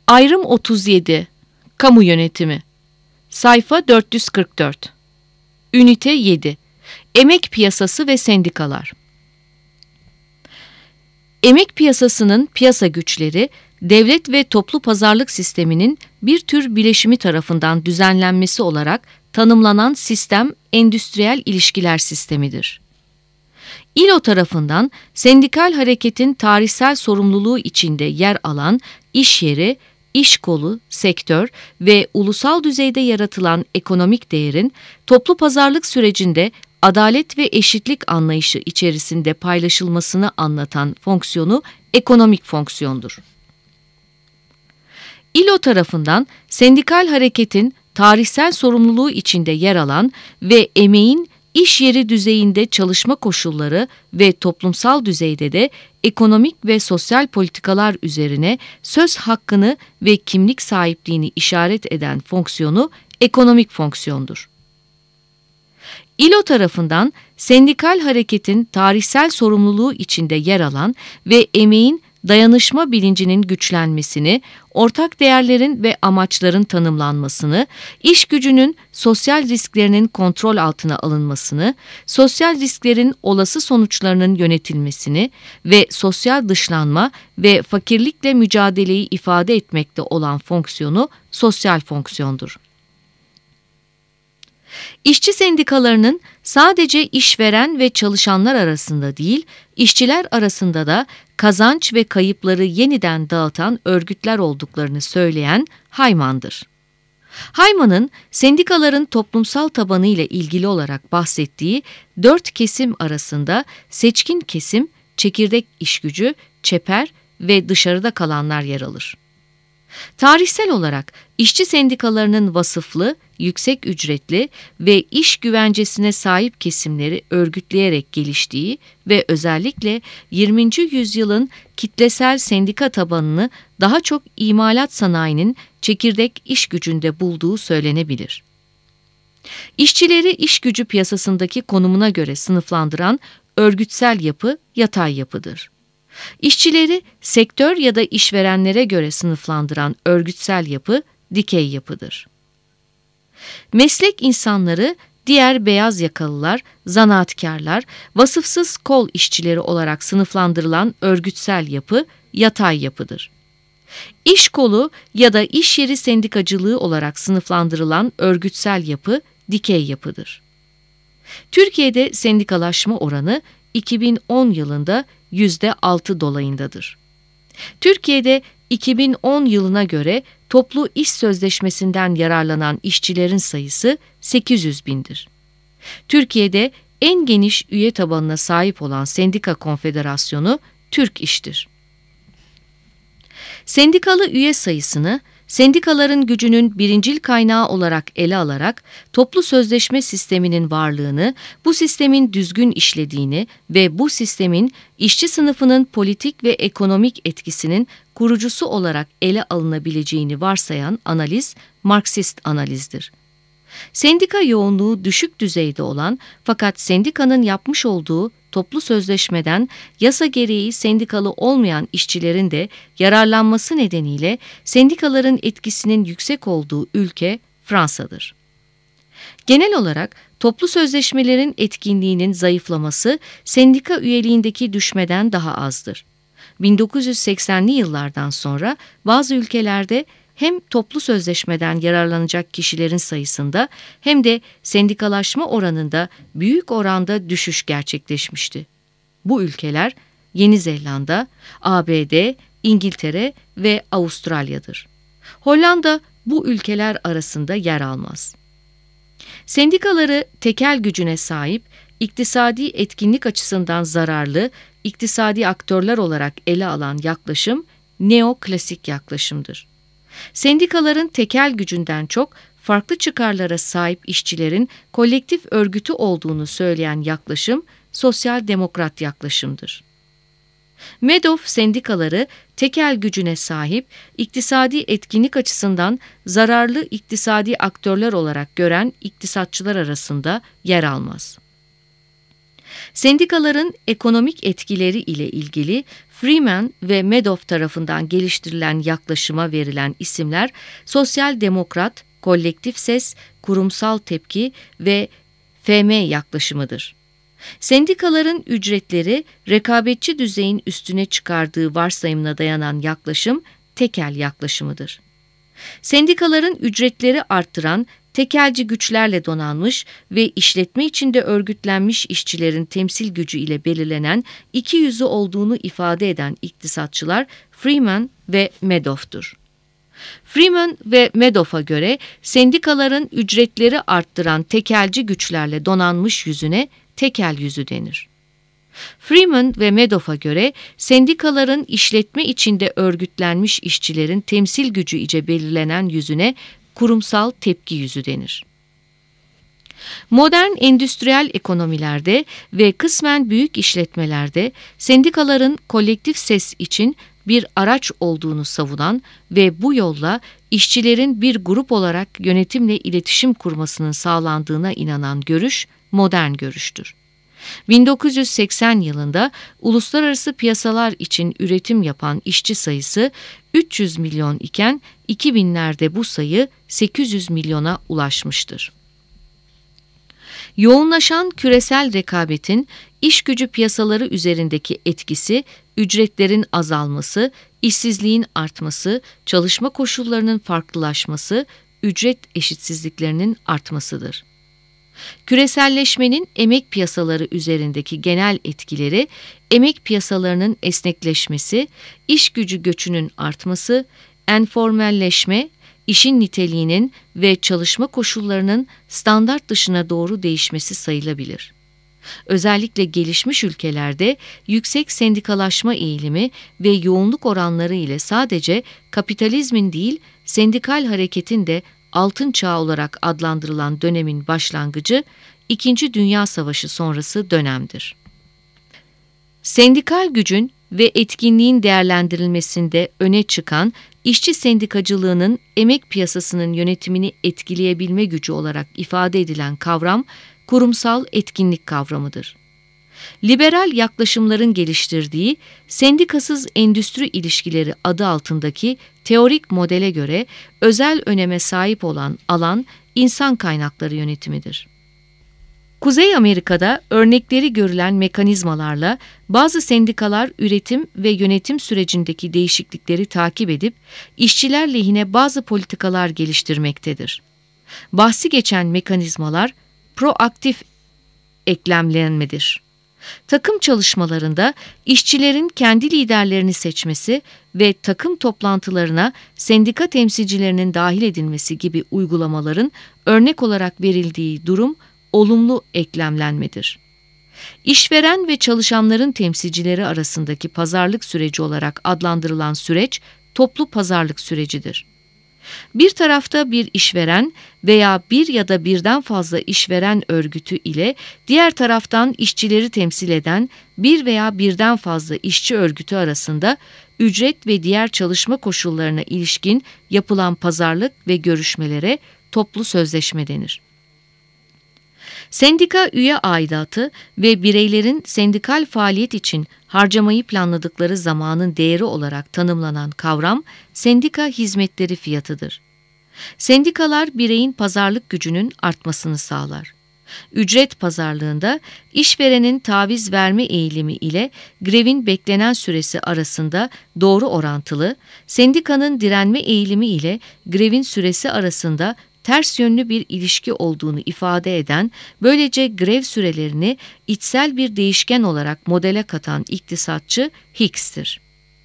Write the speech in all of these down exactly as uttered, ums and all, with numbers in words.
Ayrım otuz yedi. Kamu yönetimi. Sayfa dört yüz kırk dört. Ünite yedi. Emek piyasası ve sendikalar. Emek piyasasının piyasa güçleri, devlet ve toplu pazarlık sisteminin bir tür bileşimi tarafından düzenlenmesi olarak tanımlanan sistem endüstriyel ilişkiler sistemidir. İ L O tarafından sendikal hareketin tarihsel sorumluluğu içinde yer alan iş yeri, iş kolu, sektör ve ulusal düzeyde yaratılan ekonomik değerin toplu pazarlık sürecinde adalet ve eşitlik anlayışı içerisinde paylaşılmasını anlatan fonksiyonu ekonomik fonksiyondur. İ L O tarafından sendikal hareketin tarihsel sorumluluğu içinde yer alan ve emeğin iş yeri düzeyinde çalışma koşulları ve toplumsal düzeyde de ekonomik ve sosyal politikalar üzerine söz hakkını ve kimlik sahipliğini işaret eden fonksiyonu ekonomik fonksiyondur. İ L O tarafından sendikal hareketin tarihsel sorumluluğu içinde yer alan ve emeğin dayanışma bilincinin güçlenmesini, ortak değerlerin ve amaçların tanımlanmasını, iş gücünün sosyal risklerinin kontrol altına alınmasını, sosyal risklerin olası sonuçlarının yönetilmesini ve sosyal dışlanma ve fakirlikle mücadeleyi ifade etmekte olan fonksiyonu sosyal fonksiyondur. İşçi sendikalarının sadece işveren ve çalışanlar arasında değil, işçiler arasında da kazanç ve kayıpları yeniden dağıtan örgütler olduklarını söyleyen Hayman'dır. Hayman'ın sendikaların toplumsal tabanı ile ilgili olarak bahsettiği dört kesim arasında seçkin kesim, çekirdek işgücü, çeper ve dışarıda kalanlar yer alır. Tarihsel olarak işçi sendikalarının vasıflı, yüksek ücretli ve iş güvencesine sahip kesimleri örgütleyerek geliştiği ve özellikle yirminci yüzyılın kitlesel sendika tabanını daha çok imalat sanayinin çekirdek iş gücünde bulduğu söylenebilir. İşçileri iş gücü piyasasındaki konumuna göre sınıflandıran örgütsel yapı yatay yapıdır. İşçileri sektör ya da işverenlere göre sınıflandıran örgütsel yapı dikey yapıdır. Meslek insanları, diğer beyaz yakalılar, zanaatkarlar, vasıfsız kol işçileri olarak sınıflandırılan örgütsel yapı yatay yapıdır. İş kolu ya da iş yeri sendikacılığı olarak sınıflandırılan örgütsel yapı dikey yapıdır. Türkiye'de sendikalaşma oranı iki bin on yılında yüzde altı dolayındadır. Türkiye'de iki bin on yılına göre toplu iş sözleşmesinden yararlanan işçilerin sayısı sekiz yüz bindir. Türkiye'de en geniş üye tabanına sahip olan sendika konfederasyonu Türk İş'tir. Sendikalı üye sayısını sendikaların gücünün birincil kaynağı olarak ele alarak toplu sözleşme sisteminin varlığını, bu sistemin düzgün işlediğini ve bu sistemin işçi sınıfının politik ve ekonomik etkisinin kurucusu olarak ele alınabileceğini varsayan analiz, Marksist analizdir. Sendika yoğunluğu düşük düzeyde olan fakat sendikanın yapmış olduğu toplu sözleşmeden yasa gereği sendikalı olmayan işçilerin de yararlanması nedeniyle sendikaların etkisinin yüksek olduğu ülke Fransa'dır. Genel olarak toplu sözleşmelerin etkinliğinin zayıflaması sendika üyeliğindeki düşmeden daha azdır. bin dokuz yüz seksenli yıllardan sonra bazı ülkelerde hem toplu sözleşmeden yararlanacak kişilerin sayısında hem de sendikalaşma oranında büyük oranda düşüş gerçekleşmişti. Bu ülkeler Yeni Zelanda, A B D, İngiltere ve Avustralya'dır. Hollanda bu ülkeler arasında yer almaz. Sendikaları tekel gücüne sahip, iktisadi etkinlik açısından zararlı, iktisadi aktörler olarak ele alan yaklaşım neoklasik yaklaşımdır. Sendikaların tekel gücünden çok farklı çıkarlara sahip işçilerin kolektif örgütü olduğunu söyleyen yaklaşım sosyal demokrat yaklaşımdır. Madoff sendikaları tekel gücüne sahip, iktisadi etkinlik açısından zararlı iktisadi aktörler olarak gören iktisatçılar arasında yer almaz. Sendikaların ekonomik etkileri ile ilgili Freeman ve Madoff tarafından geliştirilen yaklaşıma verilen isimler sosyal demokrat, kolektif ses, kurumsal tepki ve F M yaklaşımıdır. Sendikaların ücretleri rekabetçi düzeyin üstüne çıkardığı varsayımına dayanan yaklaşım tekel yaklaşımıdır. Sendikaların ücretleri arttıran, tekelci güçlerle donanmış ve işletme içinde örgütlenmiş işçilerin temsil gücü ile belirlenen iki yüzü olduğunu ifade eden iktisatçılar Freeman ve Madoff'tur. Freeman ve Madoff'a göre sendikaların ücretleri arttıran tekelci güçlerle donanmış yüzüne tekel yüzü denir. Freeman ve Madoff'a göre sendikaların işletme içinde örgütlenmiş işçilerin temsil gücü ile belirlenen yüzüne kurumsal tepki yüzü denir. Modern endüstriyel ekonomilerde ve kısmen büyük işletmelerde sendikaların kolektif ses için bir araç olduğunu savunan ve bu yolla işçilerin bir grup olarak yönetimle iletişim kurmasının sağlandığına inanan görüş modern görüştür. bin dokuz yüz seksen yılında uluslararası piyasalar için üretim yapan işçi sayısı üç yüz milyon iken iki binlerde bu sayı sekiz yüz milyona ulaşmıştır. Yoğunlaşan küresel rekabetin iş gücü piyasaları üzerindeki etkisi, ücretlerin azalması, işsizliğin artması, çalışma koşullarının farklılaşması, ücret eşitsizliklerinin artmasıdır. Küreselleşmenin emek piyasaları üzerindeki genel etkileri, emek piyasalarının esnekleşmesi, iş gücü göçünün artması, enformalleşme, işin niteliğinin ve çalışma koşullarının standart dışına doğru değişmesi sayılabilir. Özellikle gelişmiş ülkelerde yüksek sendikalaşma eğilimi ve yoğunluk oranları ile sadece kapitalizmin değil, sendikal hareketin de altın çağı olarak adlandırılan dönemin başlangıcı, İkinci Dünya Savaşı sonrası dönemdir. Sendikal gücün ve etkinliğin değerlendirilmesinde öne çıkan işçi sendikacılığının emek piyasasının yönetimini etkileyebilme gücü olarak ifade edilen kavram, kurumsal etkinlik kavramıdır. Liberal yaklaşımların geliştirdiği sendikasız endüstri ilişkileri adı altındaki teorik modele göre özel öneme sahip olan alan insan kaynakları yönetimidir. Kuzey Amerika'da örnekleri görülen mekanizmalarla bazı sendikalar üretim ve yönetim sürecindeki değişiklikleri takip edip işçiler lehine bazı politikalar geliştirmektedir. Bahsi geçen mekanizmalar proaktif eklemlenmedir. Takım çalışmalarında işçilerin kendi liderlerini seçmesi ve takım toplantılarına sendika temsilcilerinin dahil edilmesi gibi uygulamaların örnek olarak verildiği durum olumlu eklemlenmedir. İşveren ve çalışanların temsilcileri arasındaki pazarlık süreci olarak adlandırılan süreç toplu pazarlık sürecidir. Bir tarafta bir işveren veya bir ya da birden fazla işveren örgütü ile diğer taraftan işçileri temsil eden bir veya birden fazla işçi örgütü arasında ücret ve diğer çalışma koşullarına ilişkin yapılan pazarlık ve görüşmelere toplu sözleşme denir. Sendika üye aidatı ve bireylerin sendikal faaliyet için harcamayı planladıkları zamanın değeri olarak tanımlanan kavram, sendika hizmetleri fiyatıdır. Sendikalar bireyin pazarlık gücünün artmasını sağlar. Ücret pazarlığında işverenin taviz verme eğilimi ile grevin beklenen süresi arasında doğru orantılı, sendikanın direnme eğilimi ile grevin süresi arasında ters yönlü bir ilişki olduğunu ifade eden, böylece grev sürelerini içsel bir değişken olarak modele katan iktisatçı Hicks'tir.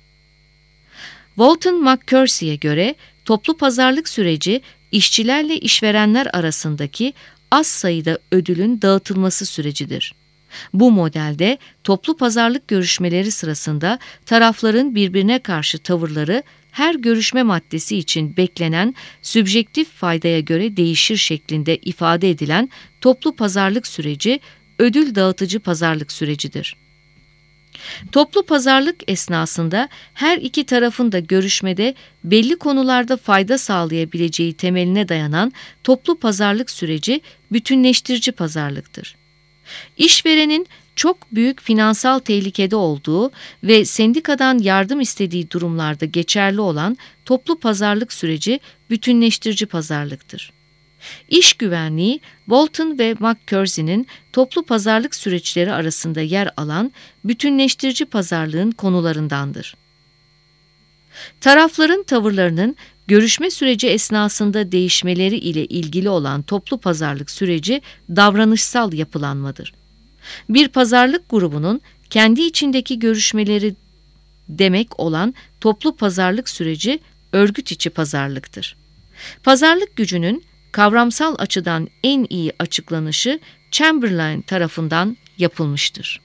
Walton McCursey'e göre toplu pazarlık süreci işçilerle işverenler arasındaki az sayıda ödülün dağıtılması sürecidir. Bu modelde toplu pazarlık görüşmeleri sırasında tarafların birbirine karşı tavırları her görüşme maddesi için beklenen sübjektif faydaya göre değişir şeklinde ifade edilen toplu pazarlık süreci ödül dağıtıcı pazarlık sürecidir. Toplu pazarlık esnasında her iki tarafın da görüşmede belli konularda fayda sağlayabileceği temeline dayanan toplu pazarlık süreci bütünleştirici pazarlıktır. İşverenin çok büyük finansal tehlikede olduğu ve sendikadan yardım istediği durumlarda geçerli olan toplu pazarlık süreci bütünleştirici pazarlıktır. İş güvenliği, Walton ve McKinsey'nin toplu pazarlık süreçleri arasında yer alan bütünleştirici pazarlığın konularındandır. Tarafların tavırlarının görüşme süreci esnasında değişmeleri ile ilgili olan toplu pazarlık süreci davranışsal yapılanmadır. Bir pazarlık grubunun kendi içindeki görüşmeleri demek olan toplu pazarlık süreci örgüt içi pazarlıktır. Pazarlık gücünün kavramsal açıdan en iyi açıklanışı Chamberlain tarafından yapılmıştır.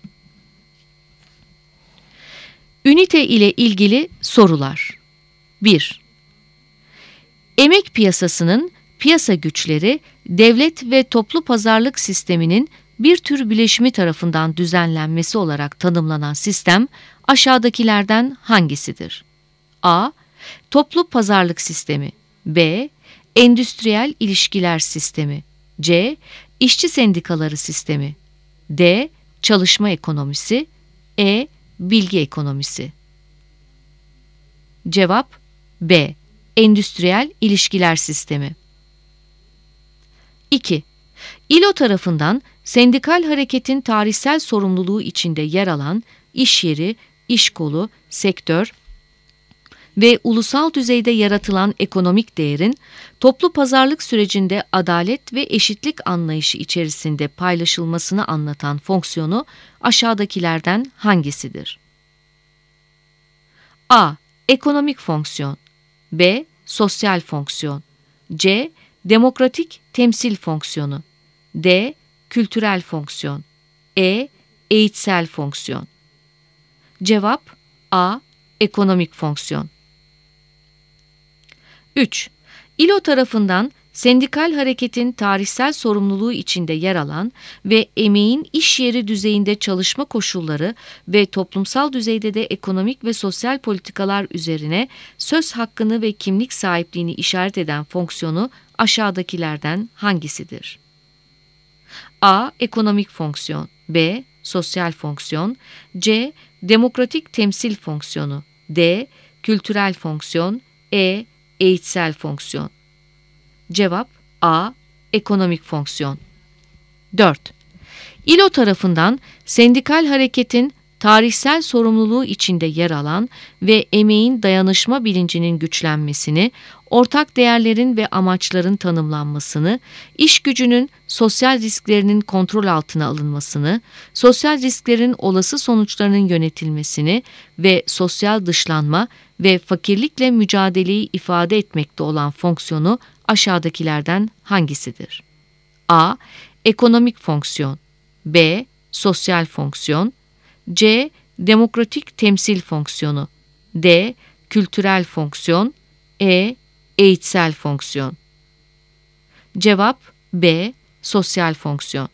Ünite ile ilgili sorular. bir. Emek piyasasının piyasa güçleri, devlet ve toplu pazarlık sisteminin bir tür bileşimi tarafından düzenlenmesi olarak tanımlanan sistem aşağıdakilerden hangisidir? A. Toplu pazarlık sistemi. B. Endüstriyel ilişkiler sistemi. C. İşçi sendikaları sistemi. D. Çalışma ekonomisi. E. Bilgi ekonomisi. Cevap B. Endüstriyel ilişkiler sistemi. iki. İ L O tarafından sendikal hareketin tarihsel sorumluluğu içinde yer alan iş yeri, iş kolu, sektör ve ulusal düzeyde yaratılan ekonomik değerin toplu pazarlık sürecinde adalet ve eşitlik anlayışı içerisinde paylaşılmasını anlatan fonksiyonu aşağıdakilerden hangisidir? A. Ekonomik fonksiyon. B. Sosyal fonksiyon. C. Demokratik temsil fonksiyonu. D. Kültürel fonksiyon. E. Eğitsel fonksiyon. Cevap A. Ekonomik fonksiyon. üç. İ L O tarafından sendikal hareketin tarihsel sorumluluğu içinde yer alan ve emeğin iş yeri düzeyinde çalışma koşulları ve toplumsal düzeyde de ekonomik ve sosyal politikalar üzerine söz hakkını ve kimlik sahipliğini işaret eden fonksiyonu aşağıdakilerden hangisidir? A. Ekonomik fonksiyon. B. Sosyal fonksiyon. C. Demokratik temsil fonksiyonu. D. Kültürel fonksiyon. E. Eğitsel fonksiyon. Cevap A. Ekonomik fonksiyon. dört. İ L O tarafından sendikal hareketin tarihsel sorumluluğu içinde yer alan ve emeğin dayanışma bilincinin güçlenmesini, ortak değerlerin ve amaçların tanımlanmasını, iş gücünün sosyal risklerinin kontrol altına alınmasını, sosyal risklerin olası sonuçlarının yönetilmesini ve sosyal dışlanma ve fakirlikle mücadeleyi ifade etmekte olan fonksiyonu aşağıdakilerden hangisidir? A. Ekonomik fonksiyon. B. Sosyal fonksiyon. C. Demokratik temsil fonksiyonu. D. Kültürel fonksiyon. E. Eğitsel fonksiyon. Cevap B. Sosyal fonksiyon.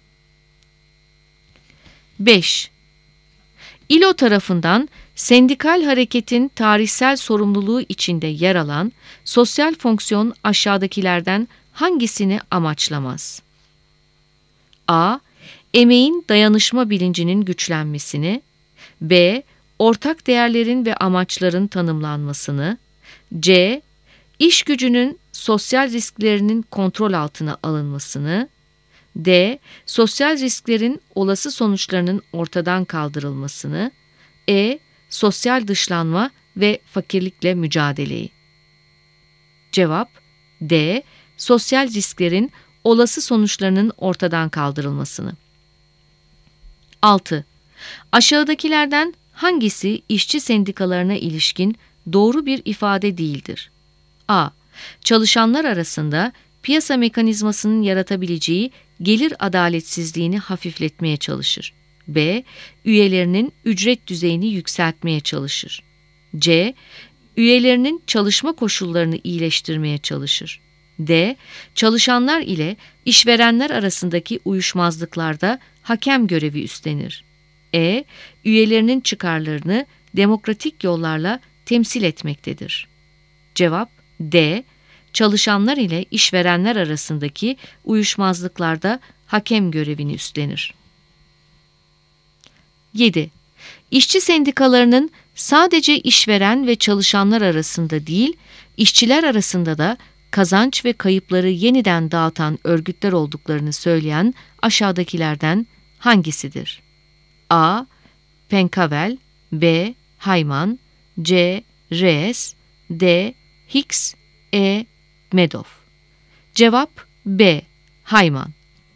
beş. İ L O tarafından sendikal hareketin tarihsel sorumluluğu içinde yer alan sosyal fonksiyon aşağıdakilerden hangisini amaçlamaz? A. Emeğin dayanışma bilincinin güçlenmesini. B. Ortak değerlerin ve amaçların tanımlanmasını. C. İş gücünün sosyal risklerinin kontrol altına alınmasını. D. Sosyal risklerin olası sonuçlarının ortadan kaldırılmasını. E. Sosyal dışlanma ve fakirlikle mücadeleyi. Cevap D. Sosyal risklerin olası sonuçlarının ortadan kaldırılmasını. altı. Aşağıdakilerden hangisi işçi sendikalarına ilişkin doğru bir ifade değildir? A. Çalışanlar arasında piyasa mekanizmasının yaratabileceği gelir adaletsizliğini hafifletmeye çalışır. B. Üyelerinin ücret düzeyini yükseltmeye çalışır. C. Üyelerinin çalışma koşullarını iyileştirmeye çalışır. D. Çalışanlar ile işverenler arasındaki uyuşmazlıklarda hakem görevi üstlenir. E. Üyelerinin çıkarlarını demokratik yollarla temsil etmektedir. Cevap D. Çalışanlar ile işverenler arasındaki uyuşmazlıklarda hakem görevini üstlenir. yedi. İşçi sendikalarının sadece işveren ve çalışanlar arasında değil, işçiler arasında da kazanç ve kayıpları yeniden dağıtan örgütler olduklarını söyleyen aşağıdakilerden hangisidir? A. Penkavel, B. Hayman, C. Rees, D. Hicks, E. Meadow. Cevap B. Hayman.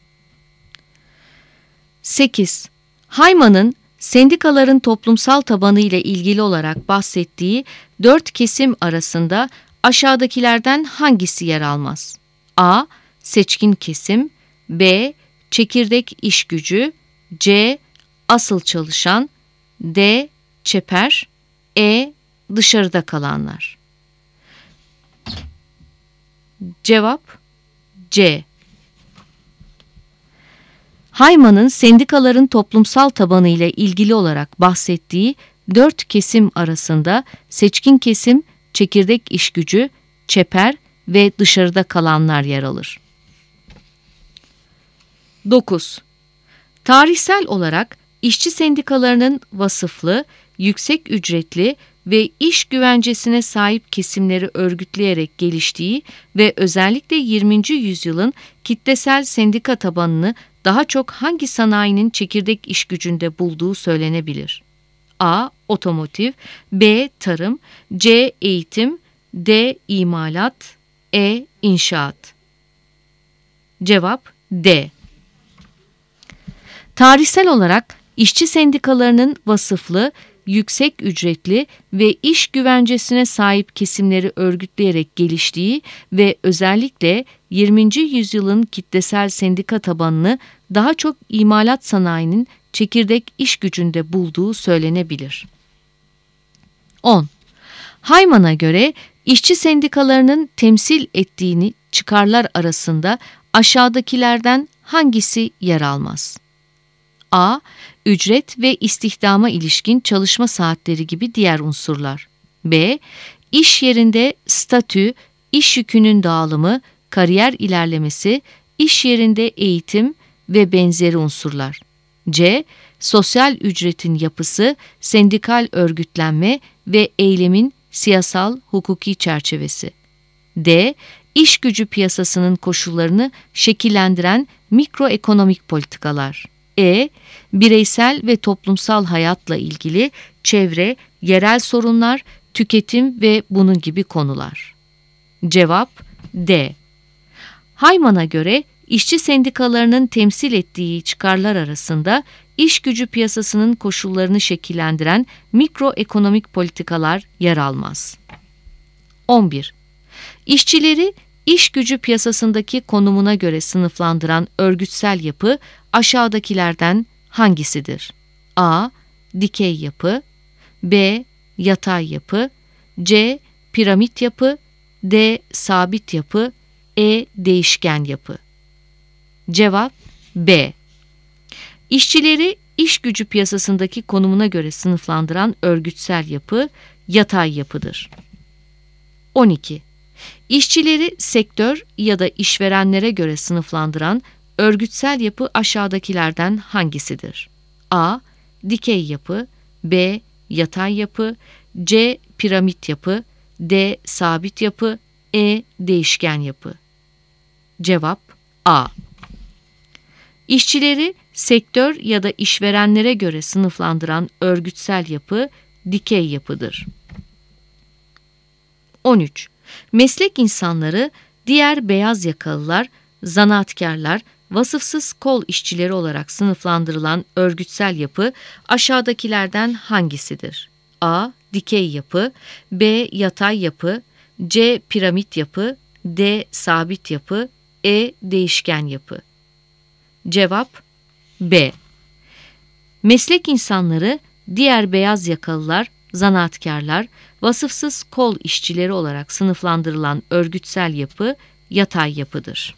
sekiz. Hayman'ın sendikaların toplumsal tabanı ile ilgili olarak bahsettiği dört kesim arasında aşağıdakilerden hangisi yer almaz? A. Seçkin kesim, B. Çekirdek işgücü, C. Asıl çalışan, D. Çeper, E. Dışarıda kalanlar. Cevap C. Hayman'ın sendikaların toplumsal tabanı ile ilgili olarak bahsettiği dört kesim arasında seçkin kesim, çekirdek işgücü, çeper ve dışarıda kalanlar yer alır. dokuz. Tarihsel olarak işçi sendikalarının vasıflı, yüksek ücretli ve iş güvencesine sahip kesimleri örgütleyerek geliştiği ve özellikle yirminci yüzyılın kitlesel sendika tabanını daha çok hangi sanayinin çekirdek işgücünde bulduğu söylenebilir? A. Otomotiv, B. Tarım, C. Eğitim, D. İmalat, E. İnşaat. Cevap D. Tarihsel olarak işçi sendikalarının vasıflı, yüksek ücretli ve iş güvencesine sahip kesimleri örgütleyerek geliştiği ve özellikle yirminci yüzyılın kitlesel sendika tabanını daha çok imalat sanayinin çekirdek iş gücünde bulduğu söylenebilir. on. Hayman'a göre işçi sendikalarının temsil ettiğini çıkarlar arasında aşağıdakilerden hangisi yer almaz? A. Ücret ve istihdama ilişkin çalışma saatleri gibi diğer unsurlar. B. İş yerinde statü, iş yükünün dağılımı, kariyer ilerlemesi, iş yerinde eğitim ve benzeri unsurlar. C. Sosyal ücretin yapısı, sendikal örgütlenme ve eylemin siyasal hukuki çerçevesi. D. İş gücü piyasasının koşullarını şekillendiren mikroekonomik politikalar. E. Bireysel ve toplumsal hayatla ilgili çevre, yerel sorunlar, tüketim ve bunun gibi konular. Cevap D. Hayman'a göre işçi sendikalarının temsil ettiği çıkarlar arasında iş gücü piyasasının koşullarını şekillendiren mikroekonomik politikalar yer almaz. on bir. İşçileri iş gücü piyasasındaki konumuna göre sınıflandıran örgütsel yapı aşağıdakilerden hangisidir? A. Dikey yapı, B. Yatay yapı, C. Piramit yapı, D. Sabit yapı, E. Değişken yapı. Cevap B. İşçileri iş gücü piyasasındaki konumuna göre sınıflandıran örgütsel yapı yatay yapıdır. on iki. İşçileri sektör ya da işverenlere göre sınıflandıran örgütsel yapı aşağıdakilerden hangisidir? A. Dikey yapı, B. Yatay yapı, C. Piramit yapı, D. Sabit yapı, E. Değişken yapı. Cevap A. İşçileri sektör ya da işverenlere göre sınıflandıran örgütsel yapı dikey yapıdır. on üç. Meslek insanları, diğer beyaz yakalılar, zanaatkarlar, vasıfsız kol işçileri olarak sınıflandırılan örgütsel yapı aşağıdakilerden hangisidir? A. Dikey yapı, B. Yatay yapı, C. Piramit yapı, D. Sabit yapı, E. Değişken yapı. Cevap B. Meslek insanları, diğer beyaz yakalılar, zanaatkarlar, vasıfsız kol işçileri olarak sınıflandırılan örgütsel yapı yatay yapıdır.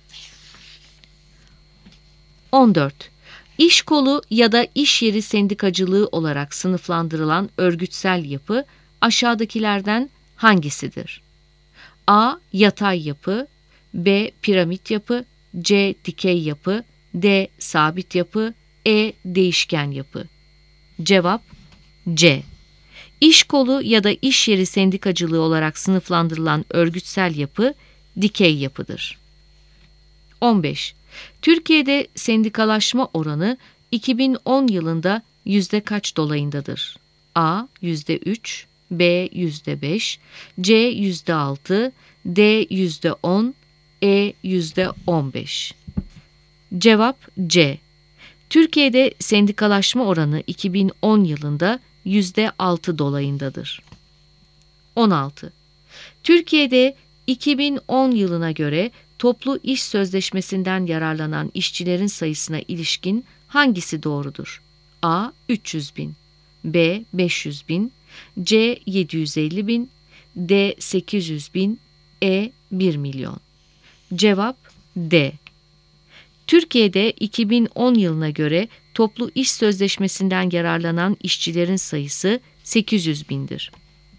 on dört. İş kolu ya da iş yeri sendikacılığı olarak sınıflandırılan örgütsel yapı aşağıdakilerden hangisidir? A. Yatay yapı, B. Piramit yapı, C. Dikey yapı, D. Sabit yapı, E. Değişken yapı. Cevap C. İş kolu ya da iş yeri sendikacılığı olarak sınıflandırılan örgütsel yapı dikey yapıdır. on beş. Türkiye'de sendikalaşma oranı iki bin on yılında yüzde kaç dolayındadır? A. yüzde üç, B. yüzde beş, C. yüzde altı, D. yüzde on, E. yüzde on beş. Cevap C. Türkiye'de sendikalaşma oranı iki bin on yılında yüzde altı dolayındadır. on altı. Türkiye'de iki bin on yılına göre toplu iş sözleşmesinden yararlanan işçilerin sayısına ilişkin hangisi doğrudur? A. üç yüz bin, B. beş yüz bin, C. yedi yüz elli bin, D. sekiz yüz bin, E. bir milyon. Cevap D. Türkiye'de iki bin on yılına göre toplu iş sözleşmesinden yararlanan işçilerin sayısı sekiz yüz bindir.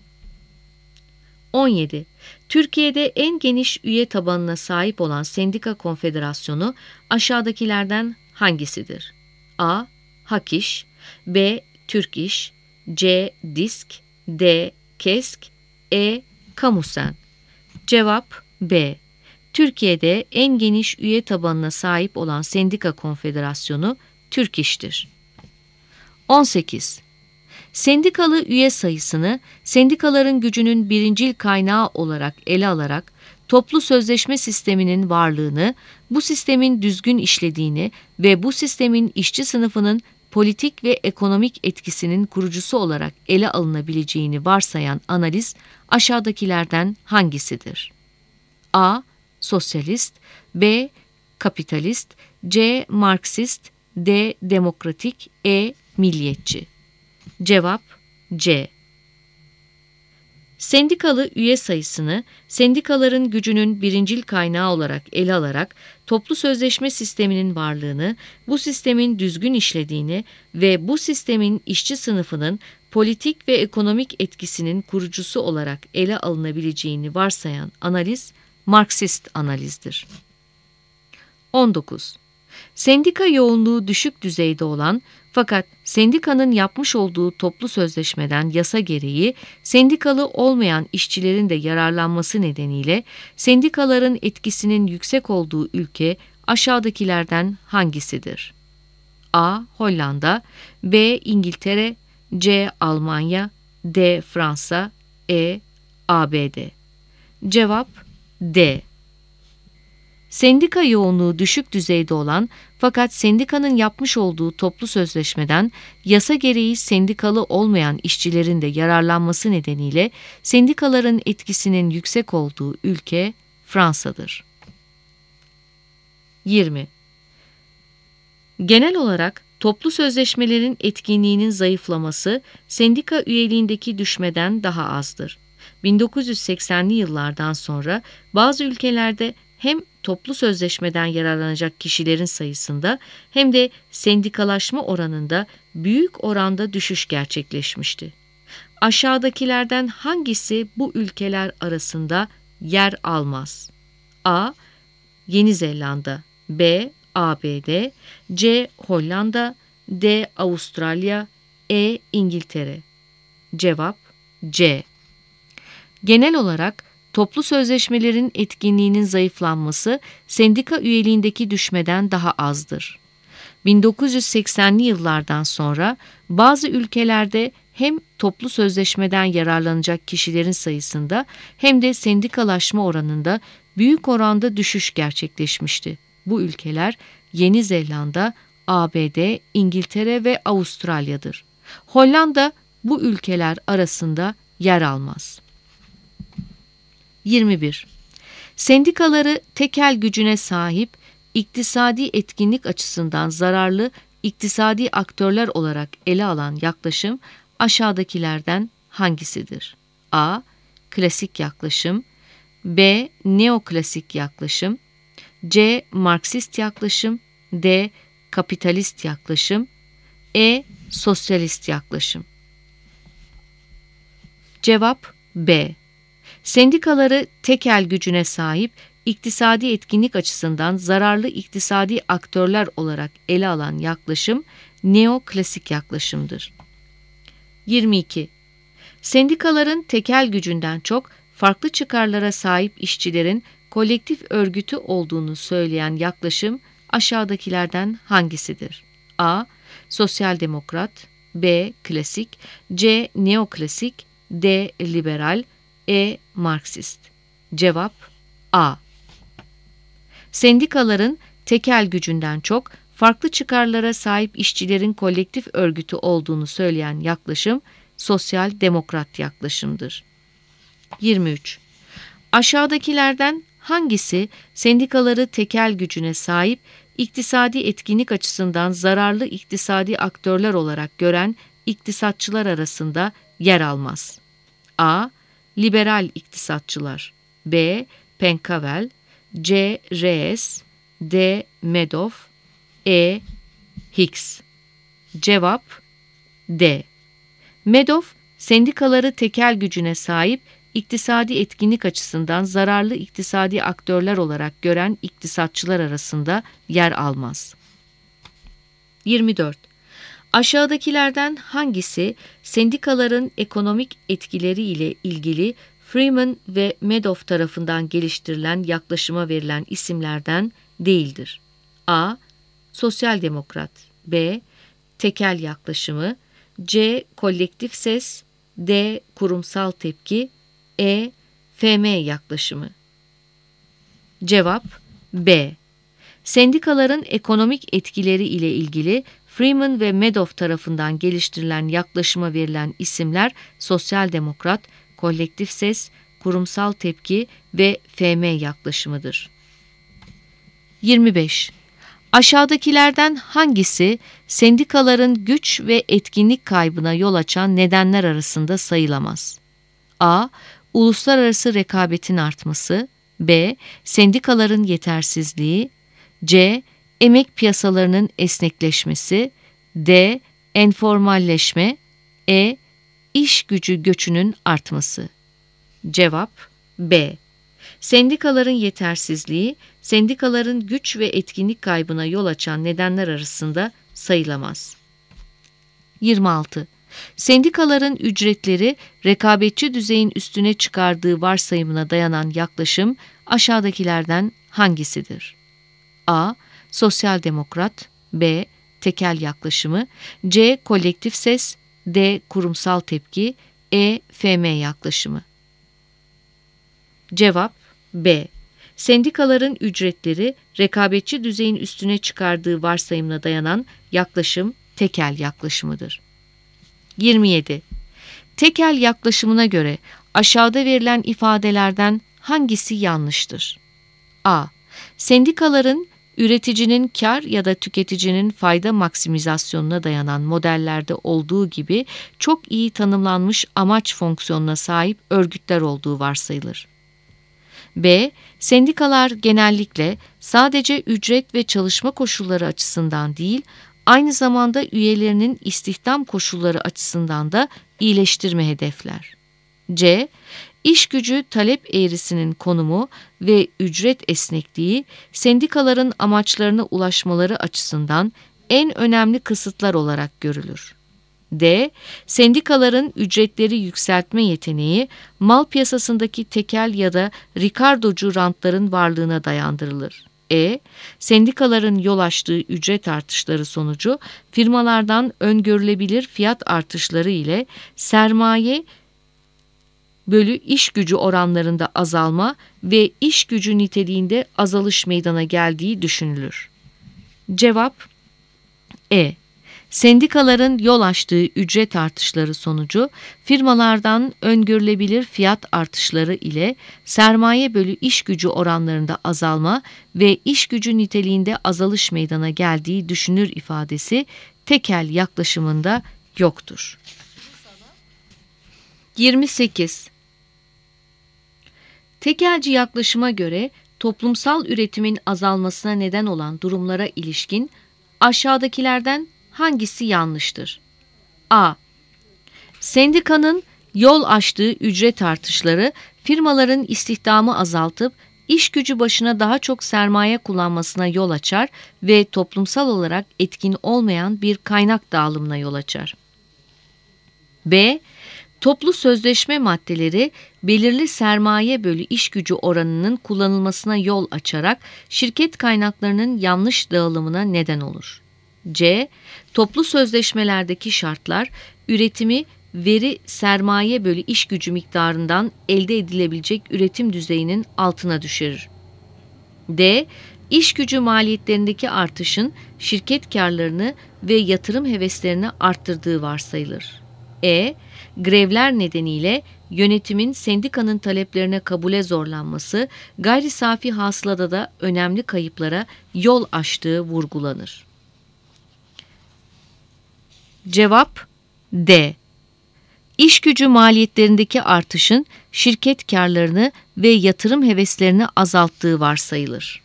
on yedi. Türkiye'de en geniş üye tabanına sahip olan sendika konfederasyonu aşağıdakilerden hangisidir? A. HAKİŞ, B. Türk İş, C. DİSK, D. KESK, E. KAMUSEN. Cevap B. Türkiye'de en geniş üye tabanına sahip olan sendika konfederasyonu Türk İş'tir. on sekiz. Sendikalı üye sayısını sendikaların gücünün birincil kaynağı olarak ele alarak toplu sözleşme sisteminin varlığını, bu sistemin düzgün işlediğini ve bu sistemin işçi sınıfının politik ve ekonomik etkisinin kurucusu olarak ele alınabileceğini varsayan analiz aşağıdakilerden hangisidir? A. Sosyalist, B. Kapitalist, C. Marksist, D. Demokratik, E. Milliyetçi. Cevap C. Sendikalı üye sayısını sendikaların gücünün birincil kaynağı olarak ele alarak toplu sözleşme sisteminin varlığını, bu sistemin düzgün işlediğini ve bu sistemin işçi sınıfının politik ve ekonomik etkisinin kurucusu olarak ele alınabileceğini varsayan analiz Marksist analizdir. on dokuz. Sendika yoğunluğu düşük düzeyde olan fakat sendikanın yapmış olduğu toplu sözleşmeden yasa gereği sendikalı olmayan işçilerin de yararlanması nedeniyle sendikaların etkisinin yüksek olduğu ülke aşağıdakilerden hangisidir? A. Hollanda, B. İngiltere, C. Almanya, D. Fransa, E. A B D. Cevap D. Sendika yoğunluğu düşük düzeyde olan fakat sendikanın yapmış olduğu toplu sözleşmeden yasa gereği sendikalı olmayan işçilerin de yararlanması nedeniyle sendikaların etkisinin yüksek olduğu ülke Fransa'dır. yirmi. Genel olarak toplu sözleşmelerin etkinliğinin zayıflaması sendika üyeliğindeki düşmeden daha azdır. bin dokuz yüz seksenli yıllardan sonra bazı ülkelerde hem toplu sözleşmeden yararlanacak kişilerin sayısında hem de sendikalaşma oranında büyük oranda düşüş gerçekleşmişti. Aşağıdakilerden hangisi bu ülkeler arasında yer almaz? A. Yeni Zelanda, B. A B D, C. Hollanda, D. Avustralya, E. İngiltere. Cevap C. Genel olarak toplu sözleşmelerin etkinliğinin zayıflanması sendika üyeliğindeki düşmeden daha azdır. bin dokuz yüz seksenli yıllardan sonra bazı ülkelerde hem toplu sözleşmeden yararlanacak kişilerin sayısında hem de sendikalaşma oranında büyük oranda düşüş gerçekleşmişti. Bu ülkeler Yeni Zelanda, A B D, İngiltere ve Avustralya'dır. Hollanda bu ülkeler arasında yer almaz. yirmi bir. Sendikaları tekel gücüne sahip, iktisadi etkinlik açısından zararlı iktisadi aktörler olarak ele alan yaklaşım aşağıdakilerden hangisidir? A. Klasik yaklaşım, B. Neoklasik yaklaşım, C. Marksist yaklaşım, D. Kapitalist yaklaşım, E. Sosyalist yaklaşım. Cevap B. Sendikaları tekel gücüne sahip, iktisadi etkinlik açısından zararlı iktisadi aktörler olarak ele alan yaklaşım neoklasik yaklaşımdır. yirmi iki. Sendikaların tekel gücünden çok farklı çıkarlara sahip işçilerin kolektif örgütü olduğunu söyleyen yaklaşım aşağıdakilerden hangisidir? A. Sosyal demokrat, B. Klasik, C. Neoklasik, D. Liberal, E. Marksist. Cevap A. Sendikaların tekel gücünden çok farklı çıkarlara sahip işçilerin kolektif örgütü olduğunu söyleyen yaklaşım sosyal demokrat yaklaşımdır. yirmi üç. Aşağıdakilerden hangisi sendikaları tekel gücüne sahip, iktisadi etkinlik açısından zararlı iktisadi aktörler olarak gören iktisatçılar arasında yer almaz? A. Liberal iktisatçılar, B. Penkavel, C. Reyes, D. Madoff, E. Hicks. Cevap D. Madoff, sendikaları tekel gücüne sahip, iktisadi etkinlik açısından zararlı iktisadi aktörler olarak gören iktisatçılar arasında yer almaz. yirmi dört. Aşağıdakilerden hangisi sendikaların ekonomik etkileri ile ilgili Freeman ve Madoff tarafından geliştirilen yaklaşıma verilen isimlerden değildir? A. Sosyal demokrat, B. Tekel yaklaşımı, C. Kolektif ses, D. Kurumsal tepki, E. F M yaklaşımı. Cevap B. Sendikaların ekonomik etkileri ile ilgili Freeman ve Madoff tarafından geliştirilen yaklaşıma verilen isimler sosyal demokrat, kolektif ses, kurumsal tepki ve F M yaklaşımıdır. yirmi beş. Aşağıdakilerden hangisi sendikaların güç ve etkinlik kaybına yol açan nedenler arasında sayılamaz? A. Uluslararası rekabetin artması, B. Sendikaların yetersizliği, C. Emek piyasalarının esnekleşmesi, D. Enformalleşme, E. İş gücü göçünün artması. Cevap B. Sendikaların yetersizliği, sendikaların güç ve etkinlik kaybına yol açan nedenler arasında sayılamaz. yirmi altı. Sendikaların ücretleri rekabetçi düzeyin üstüne çıkardığı varsayımına dayanan yaklaşım aşağıdakilerden hangisidir? A. Sosyal demokrat, B. Tekel yaklaşımı, C. Kolektif ses, D. Kurumsal tepki, E. F M yaklaşımı. Cevap B. Sendikaların ücretleri rekabetçi düzeyin üstüne çıkardığı varsayımına dayanan yaklaşım tekel yaklaşımıdır. yirmi yedi. Tekel yaklaşımına göre aşağıda verilen ifadelerden hangisi yanlıştır? A. Sendikaların üreticinin kar ya da tüketicinin fayda maksimizasyonuna dayanan modellerde olduğu gibi çok iyi tanımlanmış amaç fonksiyonuna sahip örgütler olduğu varsayılır. B. Sendikalar genellikle sadece ücret ve çalışma koşulları açısından değil, aynı zamanda üyelerinin istihdam koşulları açısından da iyileştirme hedefler. C. İş gücü talep eğrisinin konumu ve ücret esnekliği, sendikaların amaçlarına ulaşmaları açısından en önemli kısıtlar olarak görülür. D. Sendikaların ücretleri yükseltme yeteneği, mal piyasasındaki tekel ya da Ricardocu rantların varlığına dayandırılır. E. Sendikaların yol açtığı ücret artışları sonucu firmalardan öngörülebilir fiyat artışları ile sermaye bölü iş gücü oranlarında azalma ve iş gücü niteliğinde azalış meydana geldiği düşünülür. Cevap E. Sendikaların yol açtığı ücret artışları sonucu firmalardan öngörülebilir fiyat artışları ile sermaye bölü iş gücü oranlarında azalma ve iş gücü niteliğinde azalış meydana geldiği düşünür ifadesi tekel yaklaşımında yoktur. yirmi sekiz. Tekelci yaklaşıma göre toplumsal üretimin azalmasına neden olan durumlara ilişkin aşağıdakilerden hangisi yanlıştır? A. Sendikanın yol açtığı ücret artışları firmaların istihdamı azaltıp iş gücü başına daha çok sermaye kullanmasına yol açar ve toplumsal olarak etkin olmayan bir kaynak dağılımına yol açar. B. Toplu sözleşme maddeleri belirli sermaye bölü iş gücü oranının kullanılmasına yol açarak şirket kaynaklarının yanlış dağılımına neden olur. C. Toplu sözleşmelerdeki şartlar üretimi veri sermaye bölü iş gücü miktarından elde edilebilecek üretim düzeyinin altına düşürür. D. İş gücü maliyetlerindeki artışın şirket karlarını ve yatırım heveslerini arttırdığı varsayılır. E. Grevler nedeniyle yönetimin sendikanın taleplerine kabule zorlanması, gayri safi hasılada da önemli kayıplara yol açtığı vurgulanır. Cevap D. İş gücü maliyetlerindeki artışın şirket karlarını ve yatırım heveslerini azalttığı varsayılır.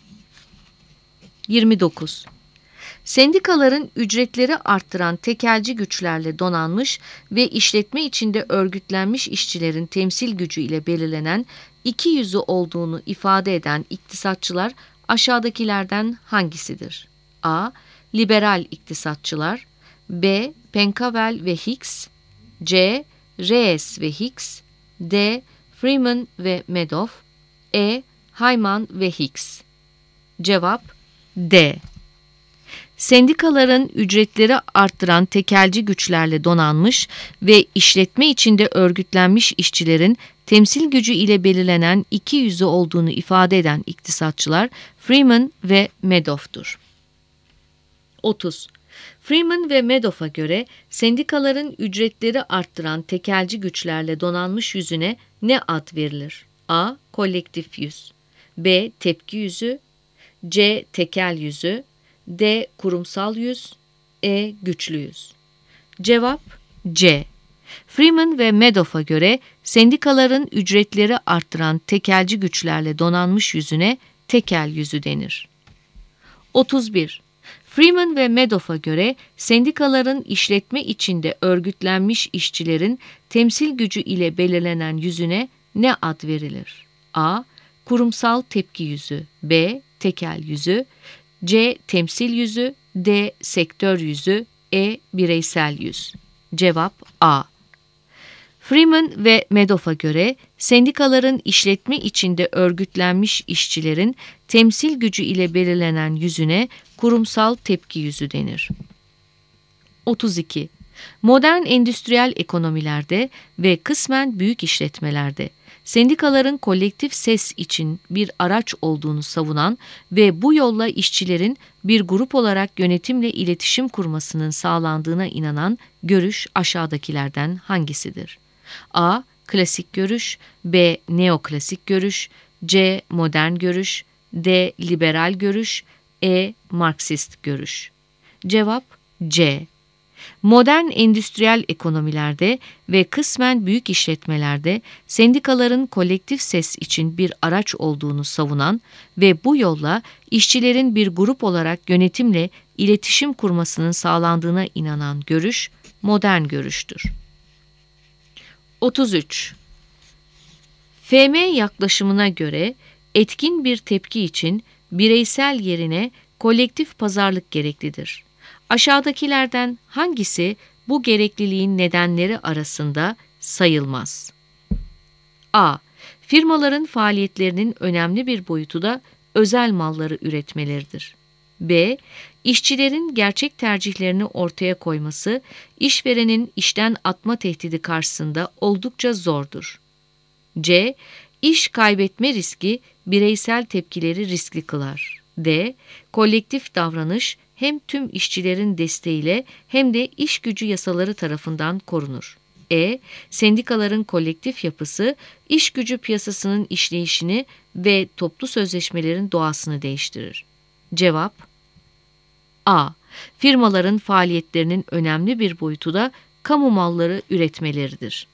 yirmi dokuz. Sendikaların ücretleri arttıran tekelci güçlerle donanmış ve işletme içinde örgütlenmiş işçilerin temsil gücü ile belirlenen iki yüzü olduğunu ifade eden iktisatçılar aşağıdakilerden hangisidir? A. Liberal iktisatçılar. B. Pencavel ve Hicks. C. Reyes ve Hicks. D. Freeman ve Madoff. E. Hyman ve Hicks. Cevap D. Sendikaların ücretleri arttıran tekelci güçlerle donanmış ve işletme içinde örgütlenmiş işçilerin temsil gücü ile belirlenen iki yüzü olduğunu ifade eden iktisatçılar Freeman ve Madoff'tur. otuz. Freeman ve Madoff'a göre sendikaların ücretleri arttıran tekelci güçlerle donanmış yüzüne ne ad verilir? A. Kolektif yüz. B. Tepki yüzü. C. Tekel yüzü. D. Kurumsal yüz. E. Güçlü yüz. Cevap C. Freeman ve Madoff'a göre sendikaların ücretleri arttıran tekelci güçlerle donanmış yüzüne tekel yüzü denir. otuz bir. Freeman ve Madoff'a göre sendikaların işletme içinde örgütlenmiş işçilerin temsil gücü ile belirlenen yüzüne ne ad verilir? A. Kurumsal tepki yüzü. B. Tekel yüzü. C. Temsil yüzü. D. Sektör yüzü. E. Bireysel yüz. Cevap A. Freeman ve Madoff'a göre sendikaların işletme içinde örgütlenmiş işçilerin temsil gücü ile belirlenen yüzüne kurumsal tepki yüzü denir. otuz iki. Modern endüstriyel ekonomilerde ve kısmen büyük işletmelerde sendikaların kolektif ses için bir araç olduğunu savunan ve bu yolla işçilerin bir grup olarak yönetimle iletişim kurmasının sağlandığına inanan görüş aşağıdakilerden hangisidir? A. Klasik görüş. B. Neoklasik görüş. C. Modern görüş. D. Liberal görüş. E. Marksist görüş. Cevap C. Modern endüstriyel ekonomilerde ve kısmen büyük işletmelerde sendikaların kolektif ses için bir araç olduğunu savunan ve bu yolla işçilerin bir grup olarak yönetimle iletişim kurmasının sağlandığına inanan görüş modern görüştür. otuz üç. F M yaklaşımına göre etkin bir tepki için bireysel yerine kolektif pazarlık gereklidir. Aşağıdakilerden hangisi bu gerekliliğin nedenleri arasında sayılmaz? A. Firmaların faaliyetlerinin önemli bir boyutu da özel malları üretmeleridir. B. İşçilerin gerçek tercihlerini ortaya koyması, işverenin işten atma tehdidi karşısında oldukça zordur. C. İş kaybetme riski bireysel tepkileri riskli kılar. D. Kolektif davranış hem tüm işçilerin desteğiyle hem de iş gücü yasaları tarafından korunur. E. Sendikaların kolektif yapısı, iş gücü piyasasının işleyişini ve toplu sözleşmelerin doğasını değiştirir. Cevap A. Firmaların faaliyetlerinin önemli bir boyutu da kamu malları üretmeleridir.